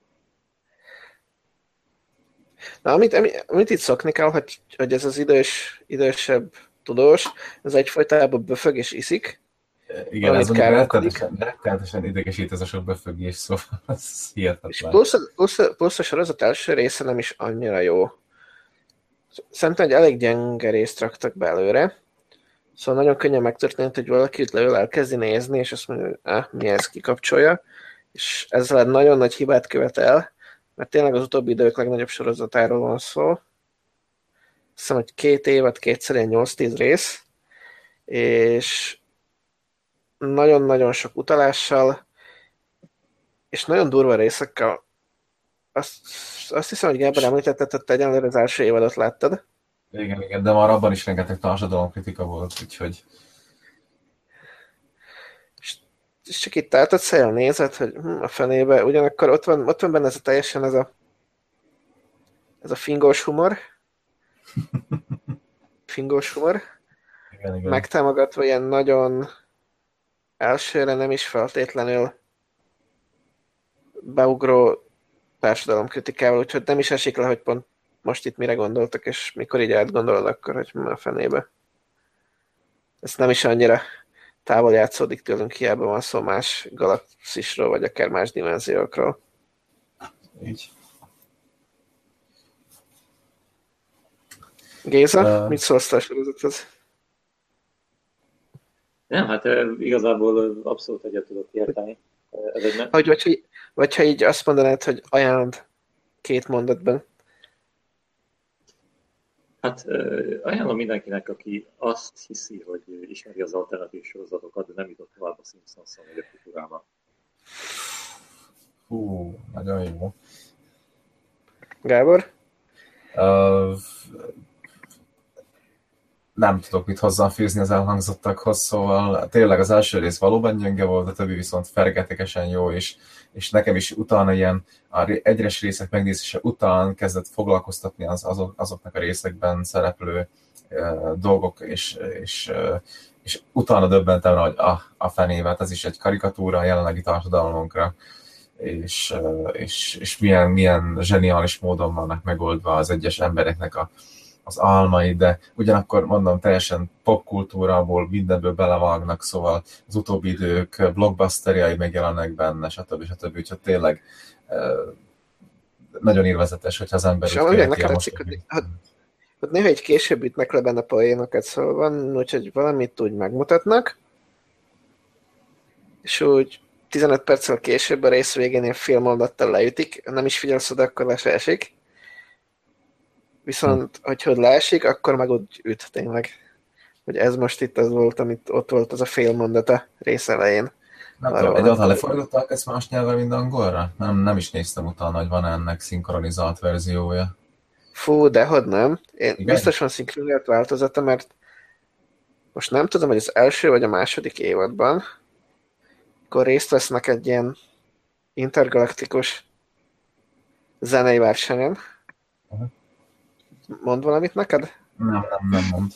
S3: Na, amit itt szokni kell, hogy ez az idősebb tudós, ez egyfajtában böfög és iszik.
S2: Igen, ez rettenetesen idegesít ez a sok böfögés, szóval ez hihetetlen.
S3: És plusz a sorozat első része nem is annyira jó. Szerintem egy elég gyenge részt raktak be előre. Szóval nagyon könnyen megtörtént, hogy valaki itt leül elkezdi nézni, és azt mondja, hogy mi ez, kikapcsolja. És ezzel nagyon nagy hibát követel, mert tényleg az utóbbi idők legnagyobb sorozatáról van szó. Azt hiszem, hogy 2 évad, kétszer ilyen 8-10 rész, és nagyon-nagyon sok utalással, és nagyon durva részekkel. Azt hiszem, hogy Gábor említetted, hogy te egyenlőre az első évadot láttad.
S2: Igen, de már abban is rengeteg társadalomkritika volt, úgyhogy...
S3: És csak itt álltad szél nézed, hogy a fenébe, ugyanakkor ott van benne ez a teljesen ez a fingós humor.
S2: Igen.
S3: Megtámogatva ilyen nagyon elsőre nem is feltétlenül beugró társadalomkritikával, úgyhogy nem is esik le, hogy pont most itt mire gondoltak, és mikor így átgondolod akkor, hogy a fenébe. Ez nem is annyira távol játszódik tőlünk, hiába van szó más galaxisról, vagy akár más dimenziókról.
S2: Így.
S3: Géza, mit szólsz a sorozathoz?
S1: Nem, hát igazából abszolút egyet tudok érteni.
S3: Vagy ha így azt mondanád, hogy ajánld 2 mondatban.
S1: Hát ajánlom mindenkinek, aki azt hiszi, hogy ismeri az alternatív sorozatokat, de nem jutott tovább a Simpsons-on vagy a Futurama.
S2: Nagyon jó.
S3: Gábor?
S2: Nem tudok mit hozzáfűzni az elhangzottakhoz, szóval tényleg az első rész valóban gyenge volt, a többi viszont fergetegesen jó, és nekem is utána ilyen egyes részek megnézése után kezdett foglalkoztatni azoknak a részekben szereplő dolgok, és utána döbbentem rá, hogy a fenévet, ez is egy karikatúra a jelenlegi társadalmunkra, és milyen zseniális módon vannak megoldva az egyes embereknek az álmai, de ugyanakkor mondom, teljesen popkultúrából, mindenből belevágnak, szóval az utóbbi idők blockbusterjai megjelennek benne, stb. Úgyhogy tényleg nagyon élvezetes, hogyha az ember úgy
S3: követi. ott néha egy később ütnek le benne poénokat, szóval van, úgyhogy valamit úgy megmutatnak, és úgy 15 perccel később a rész végén ilyen fél mondattal leütik, nem is figyelsz oda, akkor le se esik. Viszont, hogy leesik, akkor meg úgy üt tényleg. Hogy ez most itt az volt, amit ott volt az a fél mondata rész elején.
S2: Nem tudom, egyáltalán lefordították ezt más nyelvre, mint angolra? Nem is néztem utána, hogy van ennek szinkronizált verziója.
S3: Fú, dehogy nem. Én
S2: Igen?
S3: biztos van szinkronizált változata, mert most nem tudom, hogy az első vagy a második évadban, akkor részt vesznek egy ilyen intergalaktikus zenei versenyen. Mond valamit neked?
S2: Nem mond.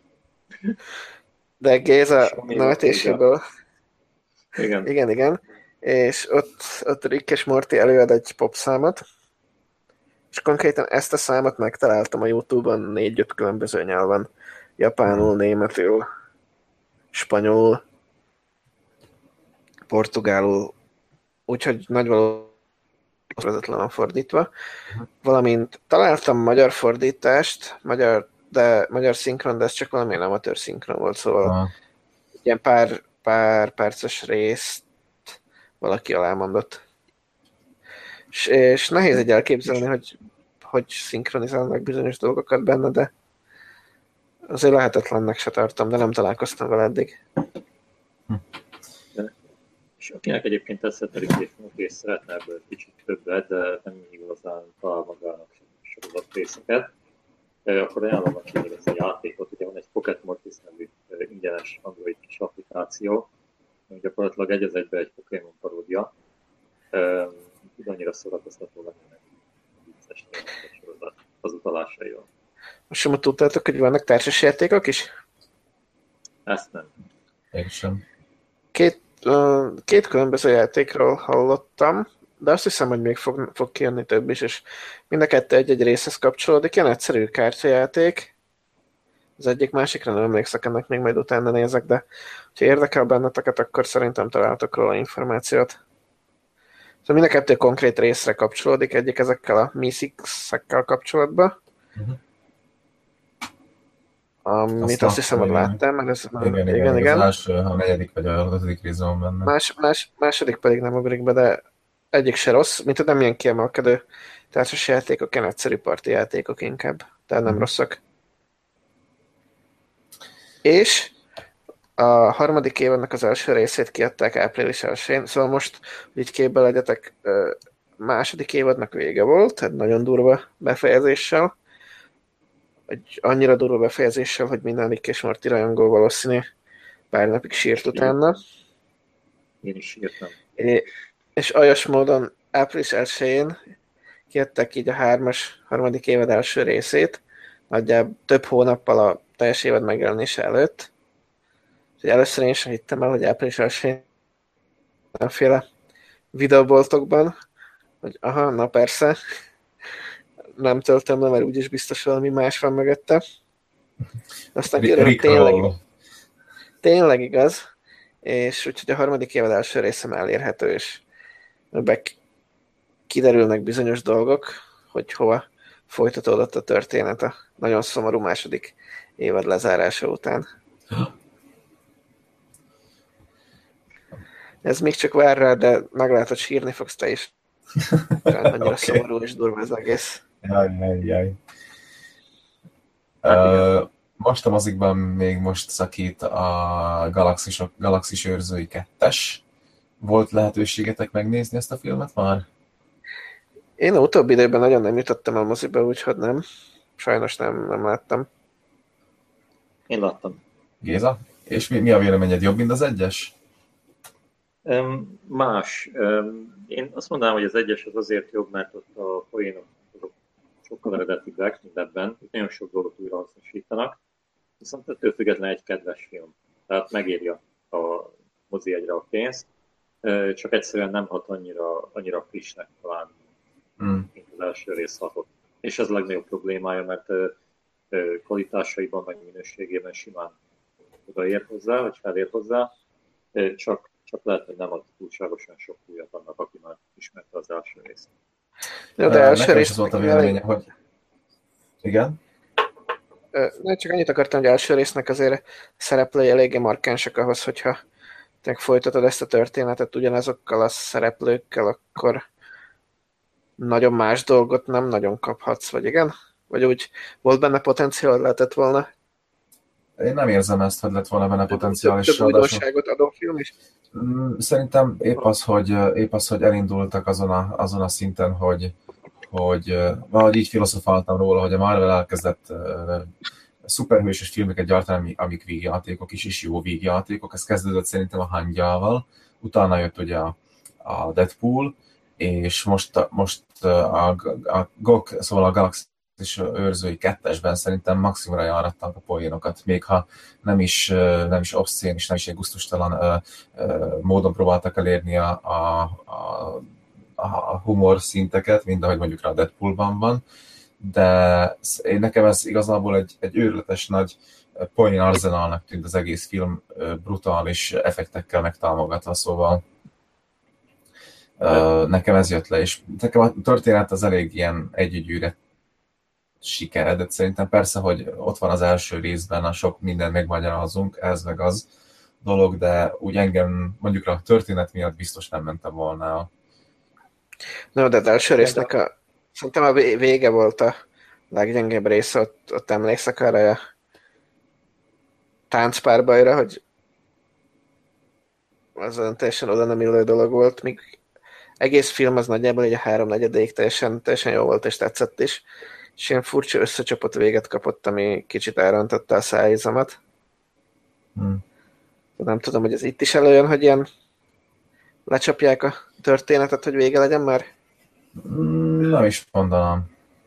S3: De Géza nevetéséből.
S1: Igen.
S3: És ott Rick és Morty előad egy popszámot, és konkrétan ezt a számot megtaláltam a YouTube-on 4-5 különböző nyelven. Japánul, németül, spanyolul, portugálul, úgyhogy nagy valószínűleg fordítva. Valamint találtam magyar fordítást, magyar szinkron, de ez csak valamilyen amatőr szinkron volt, szóval ilyen pár perces részt valaki alámondott. És nehéz egy elképzelni, hogy szinkronizálnak bizonyos dolgokat benne, de azért lehetetlennek se tartom, de nem találkoztam vele eddig.
S1: És akinek egyébként tetszett a Rick és szeretne ebből kicsit többet, de nem igazán talál magának sorozat részeket, akkor ajánlom neki még ezt a játékot. Ugye van egy Pocket Mortis nevű ingyenes Android kis applikáció, ami gyakorlatilag egy az egyben egy Pokémon paródia. Annyira szórakoztató lenne vicces sorozat az utalásaival.
S3: Most sem tudtátok, hogy vannak társas játékok is?
S1: Ezt nem.
S2: Én sem.
S3: Két különböző játékról hallottam, de azt hiszem, hogy még fog kijönni több is, és mind a kettő egy-egy részhez kapcsolódik. Ilyen egyszerű kártyajáték. Az egyik másikra nem emlékszek, ennek még majd utána nézek, de ha érdekel benneteket, akkor szerintem találtok róla információt. Szóval mind a kettő konkrét részre kapcsolódik, egyik ezekkel a Mi-6-ekkel kapcsolatban. Amit azt hiszem, hogy láttam, mert ez
S2: igen. Az első, a negyedik vagy a 5. részben benne.
S3: Második pedig nem ugrik be, de egyik se rossz, mint nem ilyen kiemelkedő társas játékok, ilyen egyszerű parti játékok inkább, tehát nem rosszak. És a harmadik évadnak az első részét kiadták április 1-én, szóval most, hogy így képbe legyetek, második évadnak vége volt, egy nagyon durva befejezéssel, egy annyira durva befejezéssel, hogy minden Rick és Morty rajongó valószínű pár napig sírt utána.
S1: Én is sírtam.
S3: És aljas módon április 1-én kiadták így a harmadik évad első részét, nagyjából több hónappal a teljes évad megjelenése előtt. Úgyhogy először én sem hittem el, hogy április 1-én mindenféle videóboltokban, hogy aha, na persze, nem töltöm le, mert úgyis biztos valami más van mögötte. Aztán kiderül, tényleg igaz, és úgyhogy a harmadik évad első részem elérhető, és kiderülnek bizonyos dolgok, hogy hova folytatódott a történet a nagyon szomorú második évad lezárása után. Ez még csak vár rá, de meglátod, sírni fogsz te is. Annyira okay. Szomorú és durva az egész.
S2: Jaj. Most a mozikban még most szakít a Galaxis őrzői 2-es. Volt lehetőségetek megnézni ezt a filmet már?
S3: Én a utóbbi időben nagyon nem jutottam a moziba, úgyhogy nem. Sajnos nem láttam.
S1: Én láttam.
S2: Géza? És mi a véleményed? Jobb, mint az 1-es?
S1: Más. Én azt mondanám, hogy az 1-es az azért jobb, mert ott a poénok sokkal eredetibbek, mint ebben. Itt nagyon sok dolgot újra hasznosítanak. Viszont ettől függetlenül egy kedves film. Tehát megéri a mozi egyre a pénzt. Csak egyszerűen nem hat annyira frissnek talán, mint az első rész hatott. És ez a legnagyobb problémája, mert kvalitásaiban, meg minőségében simán odaér hozzá, vagy felér hozzá. Csak lehet, hogy nem ad túlságosan sok újat annak, aki már ismerte az első részt.
S3: Ja, de első
S2: nekem is az volt a véleménye, hogy... Igen?
S3: Csak annyit akartam, hogy első résznek azért szereplői eléggé markánsak ahhoz, hogyha te folytatod ezt a történetet ugyanazokkal a szereplőkkel, akkor nagyon más dolgot nem nagyon kaphatsz, vagy igen? Vagy úgy volt benne potenciál, lehetett volna?
S2: Én nem érzem ezt, hogy lett volna benne potenciális.
S3: Több újdonságot adó film is?
S2: Szerintem épp az, hogy elindultak azon a szinten, hogy valahogy így filozofáltam róla, hogy a Marvel elkezdett szuperhősös filmeket gyártani, amik vígjátékok is, és jó vígjátékok. Ez kezdődött szerintem a Hangyával, utána jött ugye a Deadpool, és most a GOG, szóval a Galaxis őrzői 2-esben szerintem maximumra járattak a poénokat, még ha nem is obszcén, és nem is egy gusztustalan módon próbáltak elérni a humor szinteket, mint ahogy mondjuk rá a Deadpoolban van, de nekem ez igazából egy őrületes nagy poén arzenálnak tűnt az egész film, brutális effektekkel megtámogatva, szóval nekem ez jött le, és nekem a történet az elég ilyen együgyűre sikeredett szerintem. Persze, hogy ott van az első részben, a sok mindent megmagyarázunk, ez meg az dolog, de úgy engem mondjuk a történet miatt biztos nem mentem volna el.
S3: No, de az első résznek szerintem a vége volt a leggyengébb része, ott emlékszek arra a táncpárbajra, hogy az teljesen oda nem illő dolog volt, míg egész film az nagyjából egy a 3/4-ig teljesen jó volt és tetszett is, és ilyen furcsa összecsapott véget kapott, ami kicsit elrontotta a szájízamat. Nem tudom, hogy ez itt is előjön, hogy ilyen lecsapják a történetet, hogy vége legyen már?
S2: Nem is mondanám.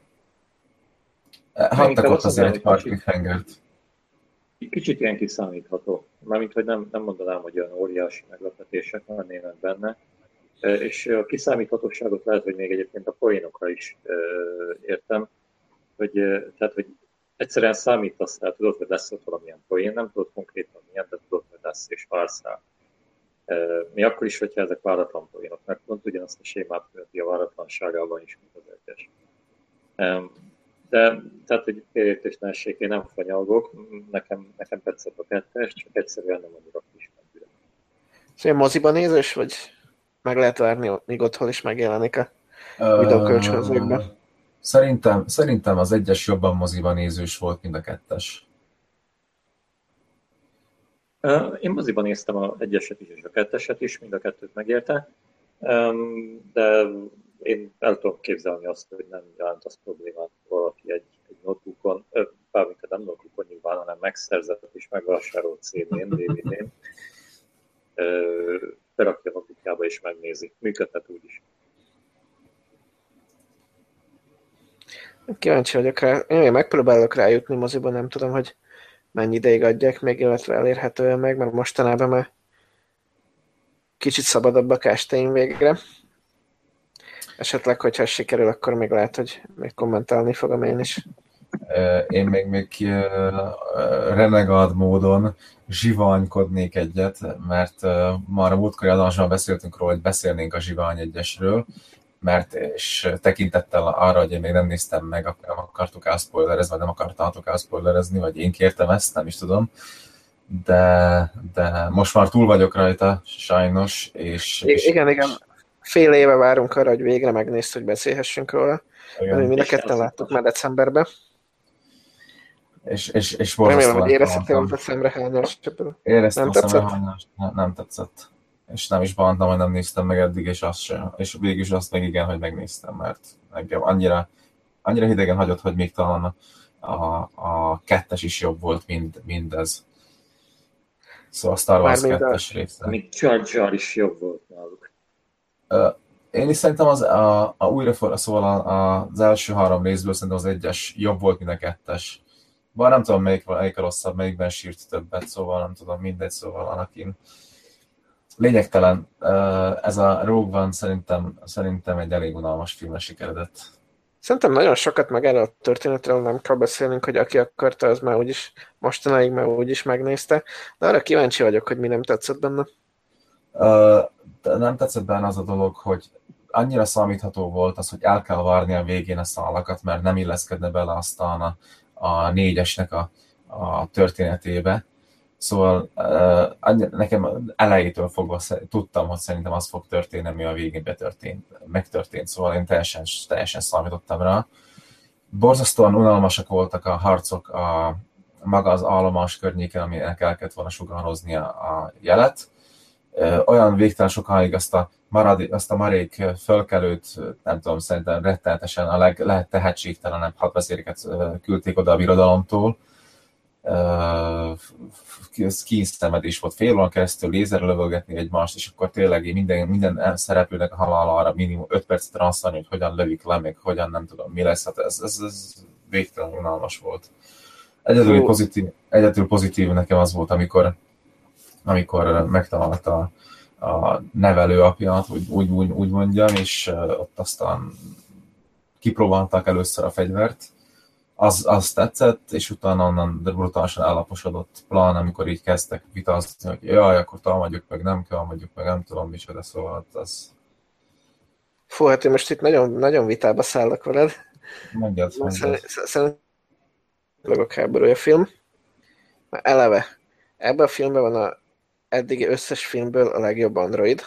S2: Hagytak ott azért egy pár cliffhangert.
S1: Kicsit ilyen kiszámítható. Mármint, hogy nem mondanám, hogy olyan óriási meglepetések lennének benne. És a kiszámíthatóságot lehet, hogy még egyébként a poénokra is értem, tehát, hogy egyszerűen számítasz, tehát tudod, hogy lesz ott valamilyen poén, nem tudod konkrétan milyen, de tudod, hogy lesz, és vársz rá. Mi akkor is, hogyha ezek váratlan poénok, meg pont ugyanazt a sémát követi a váratlanságában is, mint az egyes. De, tehát, hogy félértés ne essék, én nem fanyalgok, nekem tetszett a 2-es, csak egyszerűen nem annyira kis mentőre.
S3: Szóval moziban nézős, vagy meg lehet várni, míg otthon is megjelenik a videókölcsönzőkben?
S2: Szerintem az 1-es jobban moziban nézős volt, mint a 2-es.
S1: Én moziban néztem a 1-eset is és a 2-eset is, mind a 2-t megérte, de én el tudom képzelni azt, hogy nem jelent az problémát, valaki egy notebookon, bármint nem notebookon nyilván, hanem megszerzett és megvásárolt CD-n, DVD-n, berakja a notebookjába és megnézi. Működhet úgy is.
S3: Kíváncsi vagyok rá. Én megpróbálok rájutni moziban, nem tudom, hogy mennyi ideig adják még, illetve elérhetően meg, mert mostanában már kicsit szabadabb a kástény végre. Esetleg, hogyha sikerül, akkor még lehet, hogy még kommentálni fogom én is.
S2: Én még renegád módon zsiványkodnék egyet, mert már a múltkori adásban beszéltünk róla, hogy beszélnénk a Zsivány 1-esről, mert és tekintettel arra, hogy én még nem néztem meg, akkor nem akartuk elspoilerezni, vagy nem akartátok elspoilerezni, vagy én kértem ezt, nem is tudom. De most már túl vagyok rajta, sajnos.
S3: Igen. Fél éve várunk arra, hogy végre megnézd, hogy beszélhessünk róla. Mind a ketten láttuk már decemberben.
S2: És
S3: remélem, hogy érezhetem a szemrehányást.
S2: Éreztem a szemrehányást, nem tetszett. És nem is bántam, hogy nem néztem meg eddig, és azt sem. És végülis azt meg igen, hogy megnéztem, mert engem annyira hidegen hagyott, hogy még talán a 2-es is jobb volt, mint ez. Szóval a Star Wars 2-es része.
S1: Még Jar Jar is jobb volt náluk.
S2: Én is szerintem szóval az első 3 részből szerintem az 1-es jobb volt, mint a 2-es. Bár nem tudom, melyik a rosszabb, melyikben sírt többet, szóval nem tudom, mindegy, szóval Anakin. Lényegtelen, ez a Rogue One szerintem egy elég unalmas filmre sikeredett.
S3: Szerintem nagyon sokat meg erről a történetről nem kell beszélnünk, hogy aki akarta, az már úgyis mostanáig már úgyis megnézte. De arra kíváncsi vagyok, hogy mi nem tetszett benne.
S2: Nem tetszett benne az a dolog, hogy annyira számítható volt az, hogy el kell várni a végén a szálakat, mert nem illeszkedne bele aztán a négyesnek a történetébe. Szóval nekem elejétől fogva tudtam, hogy szerintem az fog történni, ami a végén megtörtént, szóval én teljesen számítottam rá. Borzasztóan unalmasak voltak a harcok maga az állomás környéken, aminek el kellett volna sugározni a jelet. Olyan végtelen sokáig azt a marék fölkelőt, nem tudom, szerintem rettenetesen a lehet tehetségtelenebb hadvezéreket küldték oda a birodalomtól. Kínszenvedés volt, fél óra keresztül lézerre lövölgetni egymást, és akkor tényleg minden szereplőnek a halálára minimum 5 percet transzolni, hogy hogyan lövik le, meg hogyan nem tudom mi lesz. Hát ez végtelen unalmas volt. Egyedül pozitív nekem az volt, amikor megtalálta a nevelő apját, úgy mondjam, és ott aztán kipróbálták először a fegyvert. Az tetszett, és utána onnan brutálisan állaposodott plán, amikor így kezdtek vitázni, hogy jaj, akkor támadjuk meg, nem támadjuk meg, nem tudom micsoda, szóval az...
S3: Fú, hát én most itt nagyon, nagyon vitába szállok veled.
S2: Mondjad.
S3: Szerintem Csillagok háborúja film. Eleve, ebben a filmben van a eddigi összes filmből a legjobb android.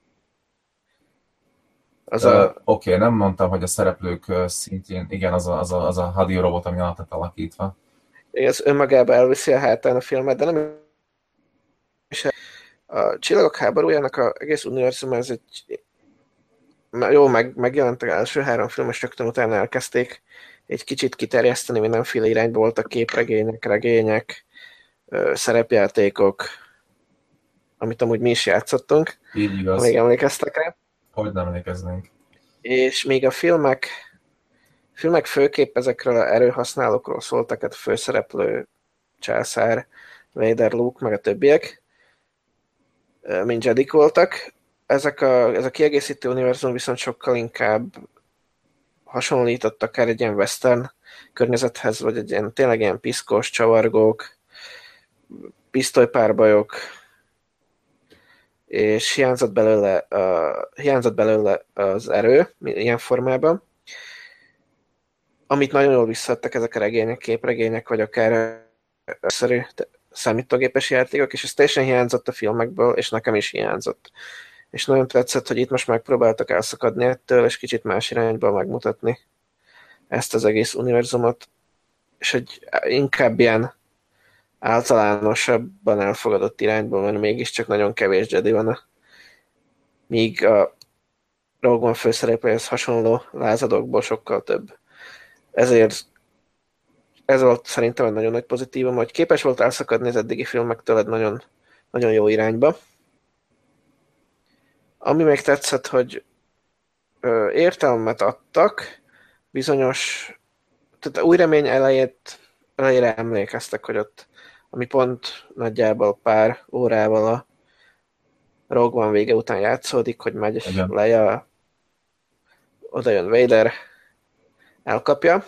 S2: Oké, nem mondtam, hogy a szereplők szintjén, igen, az a hadi robot, ami át lett alakítva.
S3: Ez önmagában elviszi a hátán a filmet, de nem is. A Csillagok háborújának az egész univerzum, ez egy jó, megjelent az első 3 film, és rögtön utána elkezdték egy kicsit kiterjeszteni, mindenféle irányba voltak képregények, regények, szerepjátékok, amit amúgy mi is játszottunk.
S2: Így igaz.
S3: Még emlékeztek rá.
S2: Hogy nem emlékeznénk.
S3: És még a filmek főképp ezekről az erőhasználókról szóltak, a főszereplő császár, Vader, Luke, meg a többiek, mint Jedik voltak. Ez a kiegészítő univerzum viszont sokkal inkább hasonlított akár egy ilyen western környezethez, vagy egy ilyen, tényleg ilyen piszkos, csavargók, pisztolypárbajok, és hiányzott belőle az erő ilyen formában, amit nagyon jól visszaadtak ezek a regények, képregények, vagy akár szerű számítógépes játékok, és ez teljesen hiányzott a filmekből, és nekem is hiányzott. És nagyon tetszett, hogy itt most megpróbáltak elszakadni ettől, és kicsit más irányba megmutatni ezt az egész univerzumot, és egy inkább ilyen általánosabban elfogadott irányból, mert mégiscsak nagyon kevés Jedi van. Míg a Rogue One főszereplőhez hasonló lázadókból sokkal több. Ezért ez volt szerintem egy nagyon nagy pozitívum, hogy képes volt elszakadni az eddigi filmektől egy nagyon, nagyon jó irányba. Ami még tetszett, hogy értelmet adtak, bizonyos, tehát új remény elejére emlékeztek, hogy ott, ami pont nagyjából pár órával a Rogue One vége után játszódik, hogy megy Leia, oda jön Vader, elkapja,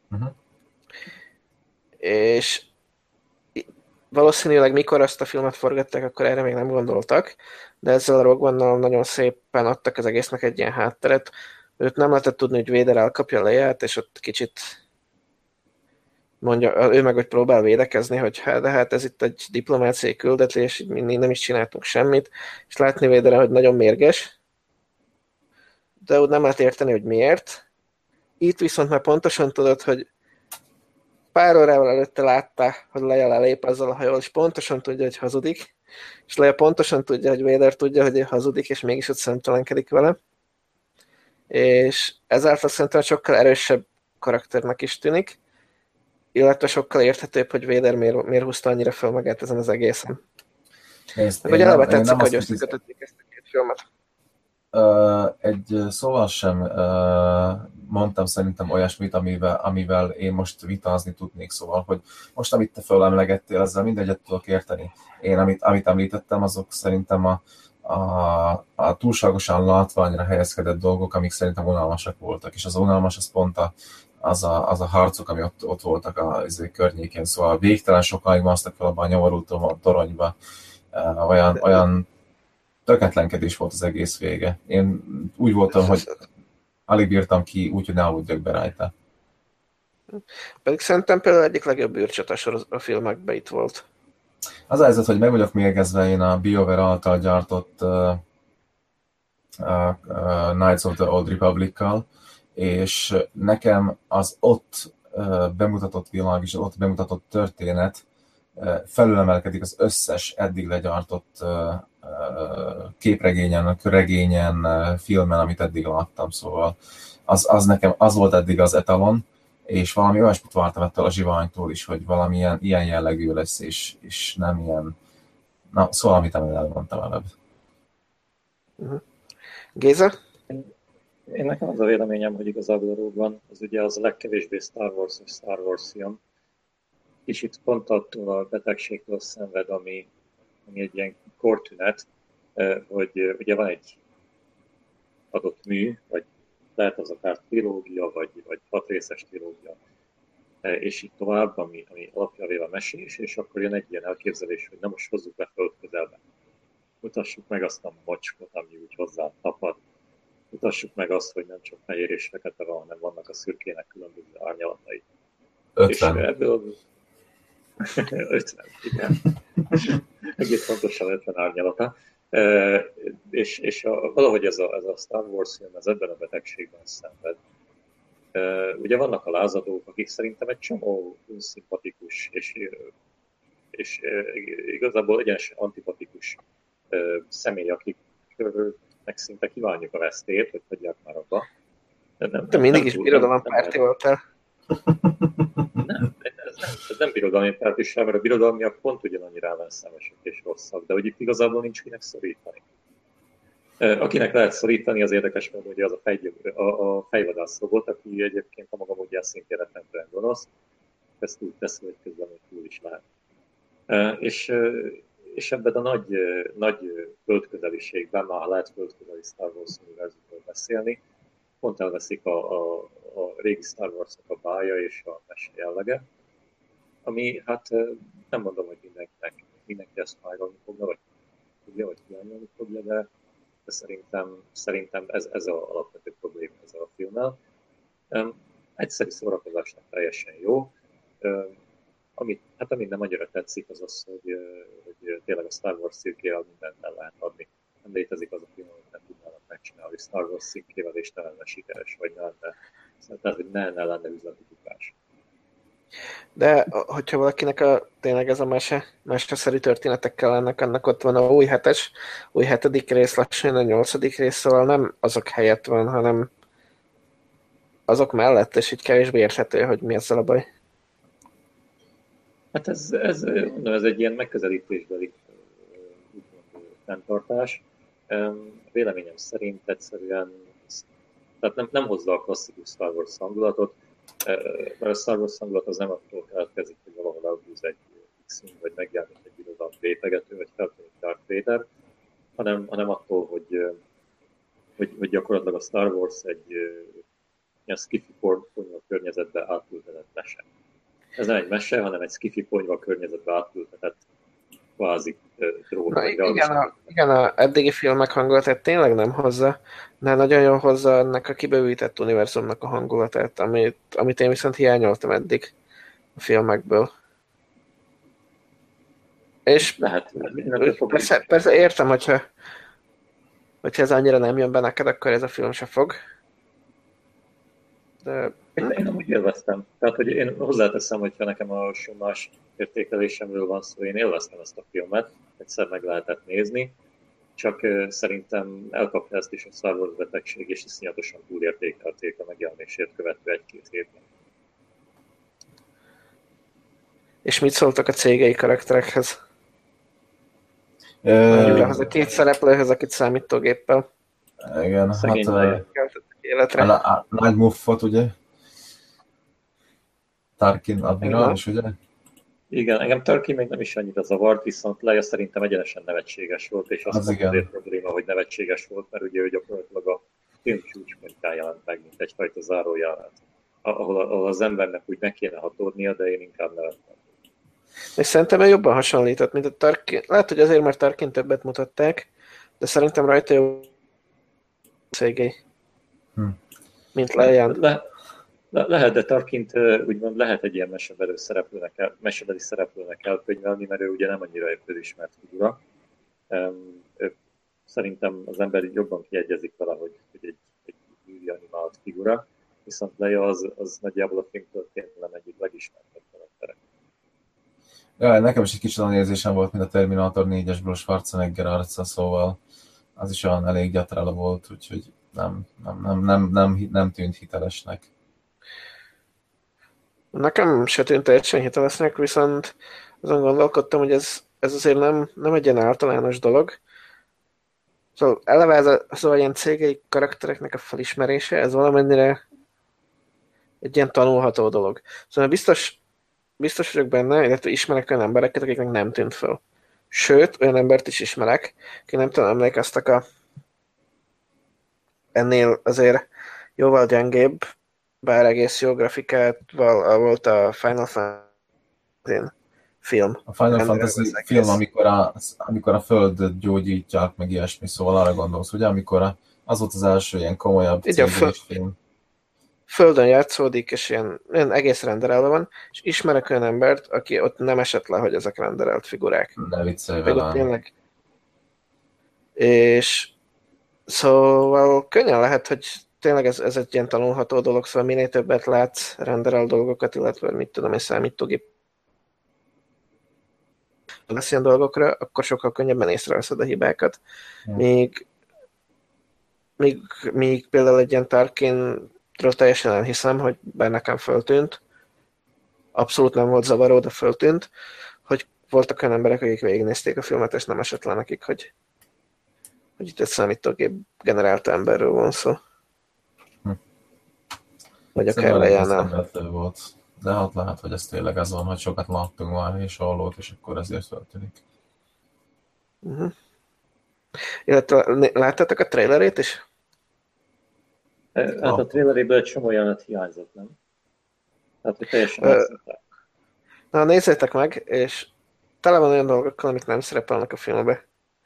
S3: és valószínűleg mikor azt a filmet forgatták, akkor erre még nem gondoltak, de ezzel a Rogue One-nal nagyon szépen adtak az egésznek egy ilyen hátteret. Őt nem lehetett tudni, hogy Vader elkapja Leiát, és ott kicsit mondja, ő meg, hogy próbál védekezni, hogy de hát ez itt egy diplomáciai küldetés, mi nem is csináltunk semmit, és látni Vaderre, hogy nagyon mérges, de úgy nem lehet érteni, hogy miért. Itt viszont már pontosan tudod, hogy pár órával előtte látta, hogy Leia lelép azzal a hajól, és pontosan tudja, hogy hazudik, és Leia pontosan tudja, hogy Vader tudja, hogy ő hazudik, és mégis ott szemtelenkedik vele. És ezáltal szerintem sokkal erősebb karakternek is tűnik, illetve sokkal érthetőbb, hogy Vader miért húzta annyira fel magát ezen az egészen. Hogy eleve tetszik, hogy összekötötték ezt a két filmet.
S2: Egy szóval sem mondtam szerintem olyasmit, amivel én most vitázni tudnék, szóval, hogy most, amit te fölemlegettél, ezzel mindegyet tudok érteni. Én, amit említettem, azok szerintem a túlságosan látványra helyezkedett dolgok, amik szerintem unalmasak voltak, és az unalmas az pont az a harcok, ami ott voltak a környékén, szóval végtelen sokáig másztak fel abban a nyomorult toronyba, olyan tökéletlenkedés volt az egész vége. Én úgy voltam, hogy alig bírtam ki, úgyhogy ne aludjak be rajta.
S3: Pedig szerintem például egyik legjobb űrcsata a filmekben itt volt.
S2: Az a helyzet, hogy meg vagyok mérgezve én a BioWare által gyártott Knights of the Old Republic-kal, és nekem az ott bemutatott világ és ott bemutatott történet felülemelkedik az összes eddig legyártott képregényen, regényen, filmen, amit eddig láttam, szóval az nekem az volt eddig az etalon, és valami olyasmit vártam ettől a zsiványtól is, hogy valamilyen ilyen jellegű lesz, és nem ilyen, na, szóval amit elmondtam előbb.
S3: Géza?
S1: Én nekem az a véleményem, hogy igazából a Rogue One az ugye az a legkevésbé Star Wars film. Kicsit pont attól a betegségtől szenved, ami egy ilyen kortünet, hogy ugye van egy adott mű, vagy lehet az akár trilógia, vagy 6 részes trilógia, és így tovább, ami alapja véve mesés, és akkor jön egy ilyen elképzelés, hogy na most hozzuk be földközelbe. Mutassuk meg azt a mocskot, ami úgy hozzá tapad. Mutassuk meg azt, hogy nem csak fehér és fekete van, hanem vannak a szürkének különböző árnyalatai.
S2: 50.
S1: És ebből 50, igen. Egész pontosan 50 árnyalata. És valahogy ez a Star Wars film, ez ebben a betegségben szenved. Ugye vannak a lázadók, akik szerintem egy csomó unszimpatikus és igazából egyenesen antipatikus személy, akiknek szinte kívánjuk a vesztét, hogy hagyják már abba.
S3: De mindig is birodalompárti voltál.
S1: Nem, ez nem birodalmi párt is, mert a birodalmiak pont ugyanannyira ellenszenvesek és rosszak, de hogy itt igazából nincs kinek szorítani. Akinek lehet szorítani, az érdekes módon, hogy az a fejvadász robot, aki egyébként a maga módján szintén rettentően gonosz, ezt úgy teszi, hogy közben még túl is lehet. És ebben a nagy földközeliségben, már lehet földközeli Star Wars univerzumról beszélni, pont elveszik a régi Star Wars-nak a bája és a mese jellege, ami hát nem mondom, hogy mindenki ezt fájlalni fogna, vagy tudja, vagy hiányolni fogja, de szerintem ez az alapvető probléma ezzel a filmmel. Egyszerű szórakozásnak teljesen jó. Amit nem annyira tetszik, az az, hogy tényleg a Star Wars szirkével mindent el lehet adni. Nem létezik az a film, amit nem tudnának megcsinálni Star Wars szirkével, és ne lenne sikeres, vagy tehát, hogy ne lenne üzleti tudás.
S3: De hogyha valakinek tényleg ez a meseszerű történetekkel lennek, annak ott van a új 7. rész, lassan a 8. rész, szóval nem azok helyett van, hanem azok mellett, és így kevésbé érthető, hogy mi ezzel a baj.
S1: Hát ez egy ilyen megközelítésbeli fenntartás. Véleményem szerint egyszerűen tehát nem hozza a klasszikus Star Wars hangulatot, mert a Star Wars hangulat az nem attól keletkezik, hogy valahol elhúz egy X-wing, vagy megjelenik egy birodalom vétegető, vagy feltűnik Darth Vader, hanem attól, hogy gyakorlatilag a Star Wars egy ilyen skifi ponyva környezetbe átültetett mese. Ez nem egy mese, hanem egy skifi ponyva környezetbe átültetett kvázi drót.
S3: Igen, a eddigi filmek hangulatát tényleg nem hozza, de nagyon jól hozza ennek a kibővített univerzumnak a hangulatát, amit én viszont hiányoltam eddig a filmekből. És persze értem, hogyha ez annyira nem jön be neked, akkor ez a film se fog. De...
S1: Én úgy élveztem. Tehát, hogy én hozzáteszem, hogyha nekem a summás értékelésemről van szó, én élveztem ezt a filmet, egyszer meg lehetett nézni, csak szerintem elkapta ezt is a Star Wars betegség, és iszonyatosan túlértékelték a megjelenését követő 1-2 hétben.
S3: És mit szóltak a cégei karakterekhez? Az a 2 szereplőhöz, akit számítógéppel.
S2: Igen,
S1: szegény
S3: életre.
S2: A nagy muffot, ugye? Tarkin admirális, ugye?
S1: Igen, engem Tarkin még nem is annyira zavart, viszont Leia szerintem egyenesen nevetséges volt, és azt mondom, azért probléma, hogy nevetséges volt, mert ugye ő gyakorlatilag a film csúcspontján jelent meg, mint egyfajta zárójárát, ahol az embernek úgy meg kéne hatódnia, de én inkább nevettem.
S3: És szerintem ő jobban hasonlított, mint a Tarkin. Lehet, hogy azért, mert Tarkin többet mutatták, de szerintem rajta jó cégei. Mint Leia.
S1: Lehet, de Tarkint úgymond lehet egy ilyen mesebeli szereplőnek elkönyvelni, mert ő ugye nem annyira egy közismert figura. Szerintem az ember jobban kiegyezik vele, hogy egy művi animált figura, viszont Leia az nagyjából a film történelem egyik legismertebb karaktere.
S2: Ja, nekem is egy kicsit olyan érzésem volt, mint a Terminator 4-esből Schwarzenegger arca, szóval az is olyan elég gyatrála volt, úgyhogy nem tűnt hitelesnek.
S3: Nekem se tűnt teljesen hitelesnek, viszont azon gondolkodtam, hogy ez azért nem egy ilyen általános dolog. Szóval eleve szóval ilyen cégei karaktereknek a felismerése, ez valamennyire egy ilyen tanulható dolog. Szóval biztos vagyok benne, illetve ismerek olyan embereket, akiknek nem tűnt föl. Sőt, olyan embert is ismerek, akik nem tudom, emlékeztek ennél azért jóval gyengébb, bár egész jó grafikával volt a Final Fantasy film.
S2: A Final Fantasy film, amikor a földet gyógyítják, meg ilyesmi, szóval arra gondolsz, ugye, amikor az volt az első ilyen komolyabb cégés film.
S3: Földön játszódik, és ilyen egész renderelve van, és ismerek olyan embert, aki ott nem esett le, hogy ezek renderelt figurák.
S2: Ne viccelj velem.
S3: Tényleg. És szóval könnyen lehet, hogy tényleg ez egy ilyen tanulható dolog, szóval minél többet látsz renderel dolgokat, illetve mit tudom, egy számítógép lesz ilyen dolgokra, akkor sokkal könnyebben észreveszed a hibákat. Míg például egy ilyen Tarkinról teljesen elhiszem, hogy bár nekem föltűnt, abszolút nem volt zavaró, de föltűnt, hogy voltak olyan emberek, akik végignézték a filmet, és nem esett le nekik, hogy itt egy számítógép generált emberről van szó. Vagy akár Leia-nál.
S2: Volt. De hát lehet, hogy ez tényleg az van, hogy sokat láttunk már és hallót, és akkor ezért feltűnik.
S3: Illetve láttátok a trailerét is?
S1: Hát a traileréből egy csomó jelenet hiányzott, nem? Hát, hogy teljesen elszedtek.
S3: Na, nézzétek meg, és tele van olyan dolgokkal, amik nem szerepelnek a filmbe.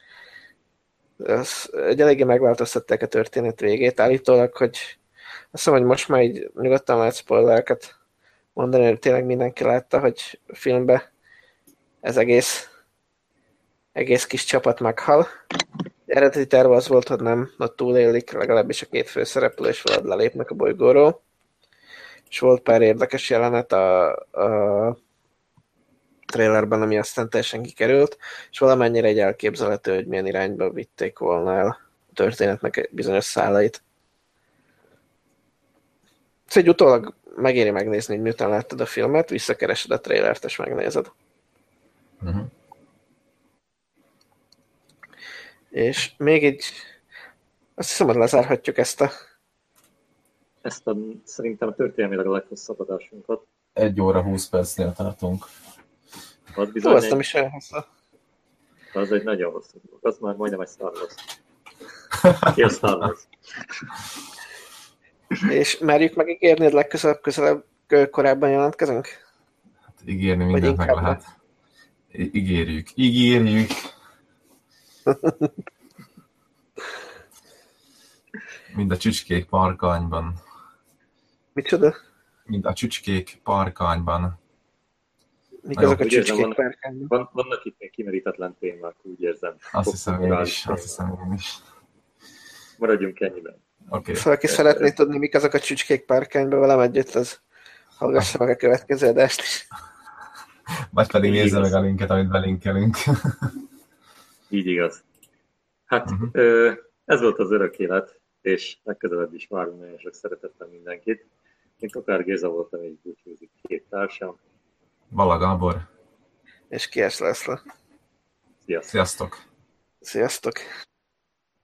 S3: Egy eléggé megváltoztatták a történet végét. Állítólag, hogy azt hiszem, hogy most már így nyugodtan lehet spoilereket mondani, hogy tényleg mindenki látta, hogy a filmben ez egész kis csapat meghal. Eredeti terv az volt, hogy nem túlélik, legalábbis a két főszereplő, és veled lelépnek a bolygóról. És volt pár érdekes jelenet a trailerben, ami aztán teljesen kikerült, és valamennyire egy elképzelhető, hogy milyen irányba vitték volna el a történetnek bizonyos szálait. Szóval utólag megéri megnézni, hogy miután láttad a filmet, visszakeresed a trailert, és megnézed. És még egy, azt hiszem, hogy lezárhatjuk ezt
S1: szerintem a történelmileg a leghosszabb adásunkat.
S2: 1 óra 20 percnél tartunk.
S3: Az nem is olyan hosszú.
S1: Az egy nagyon hosszú dolog. Az már majdnem egy Star Wars. Ki a Star Wars?
S3: És merjük megígérni, hogy legközelebb korábban jelentkezünk?
S2: Hát ígérni mindent meg lehet. Ígérjük. Mind a csücskék parkanyban.
S3: Micsoda?
S2: Mind a csücskék parkanyban.
S3: Mik azok a csücskék parkanyban?
S1: Vannak itt még kimerítetlen témák, úgy érzem.
S2: Azt hiszem én is.
S1: Maradjunk ennyiben.
S2: Okay.
S3: Szóval aki szeretné tudni, mik azok a csücskék párkányban velem együtt, az hallgassa meg a következő adást is.
S2: Vagy pedig nézze meg a linket, amit belinkelünk.
S1: Így igaz. Hát ez volt az örök élet, és legközelebb is várunk nagyon sok szeretettel mindenkit. Én Tokár Géza voltam, és búcsúzik 2 társam.
S2: Balla Gábor.
S3: És Kies László.
S1: Sziasztok!
S3: Sziasztok!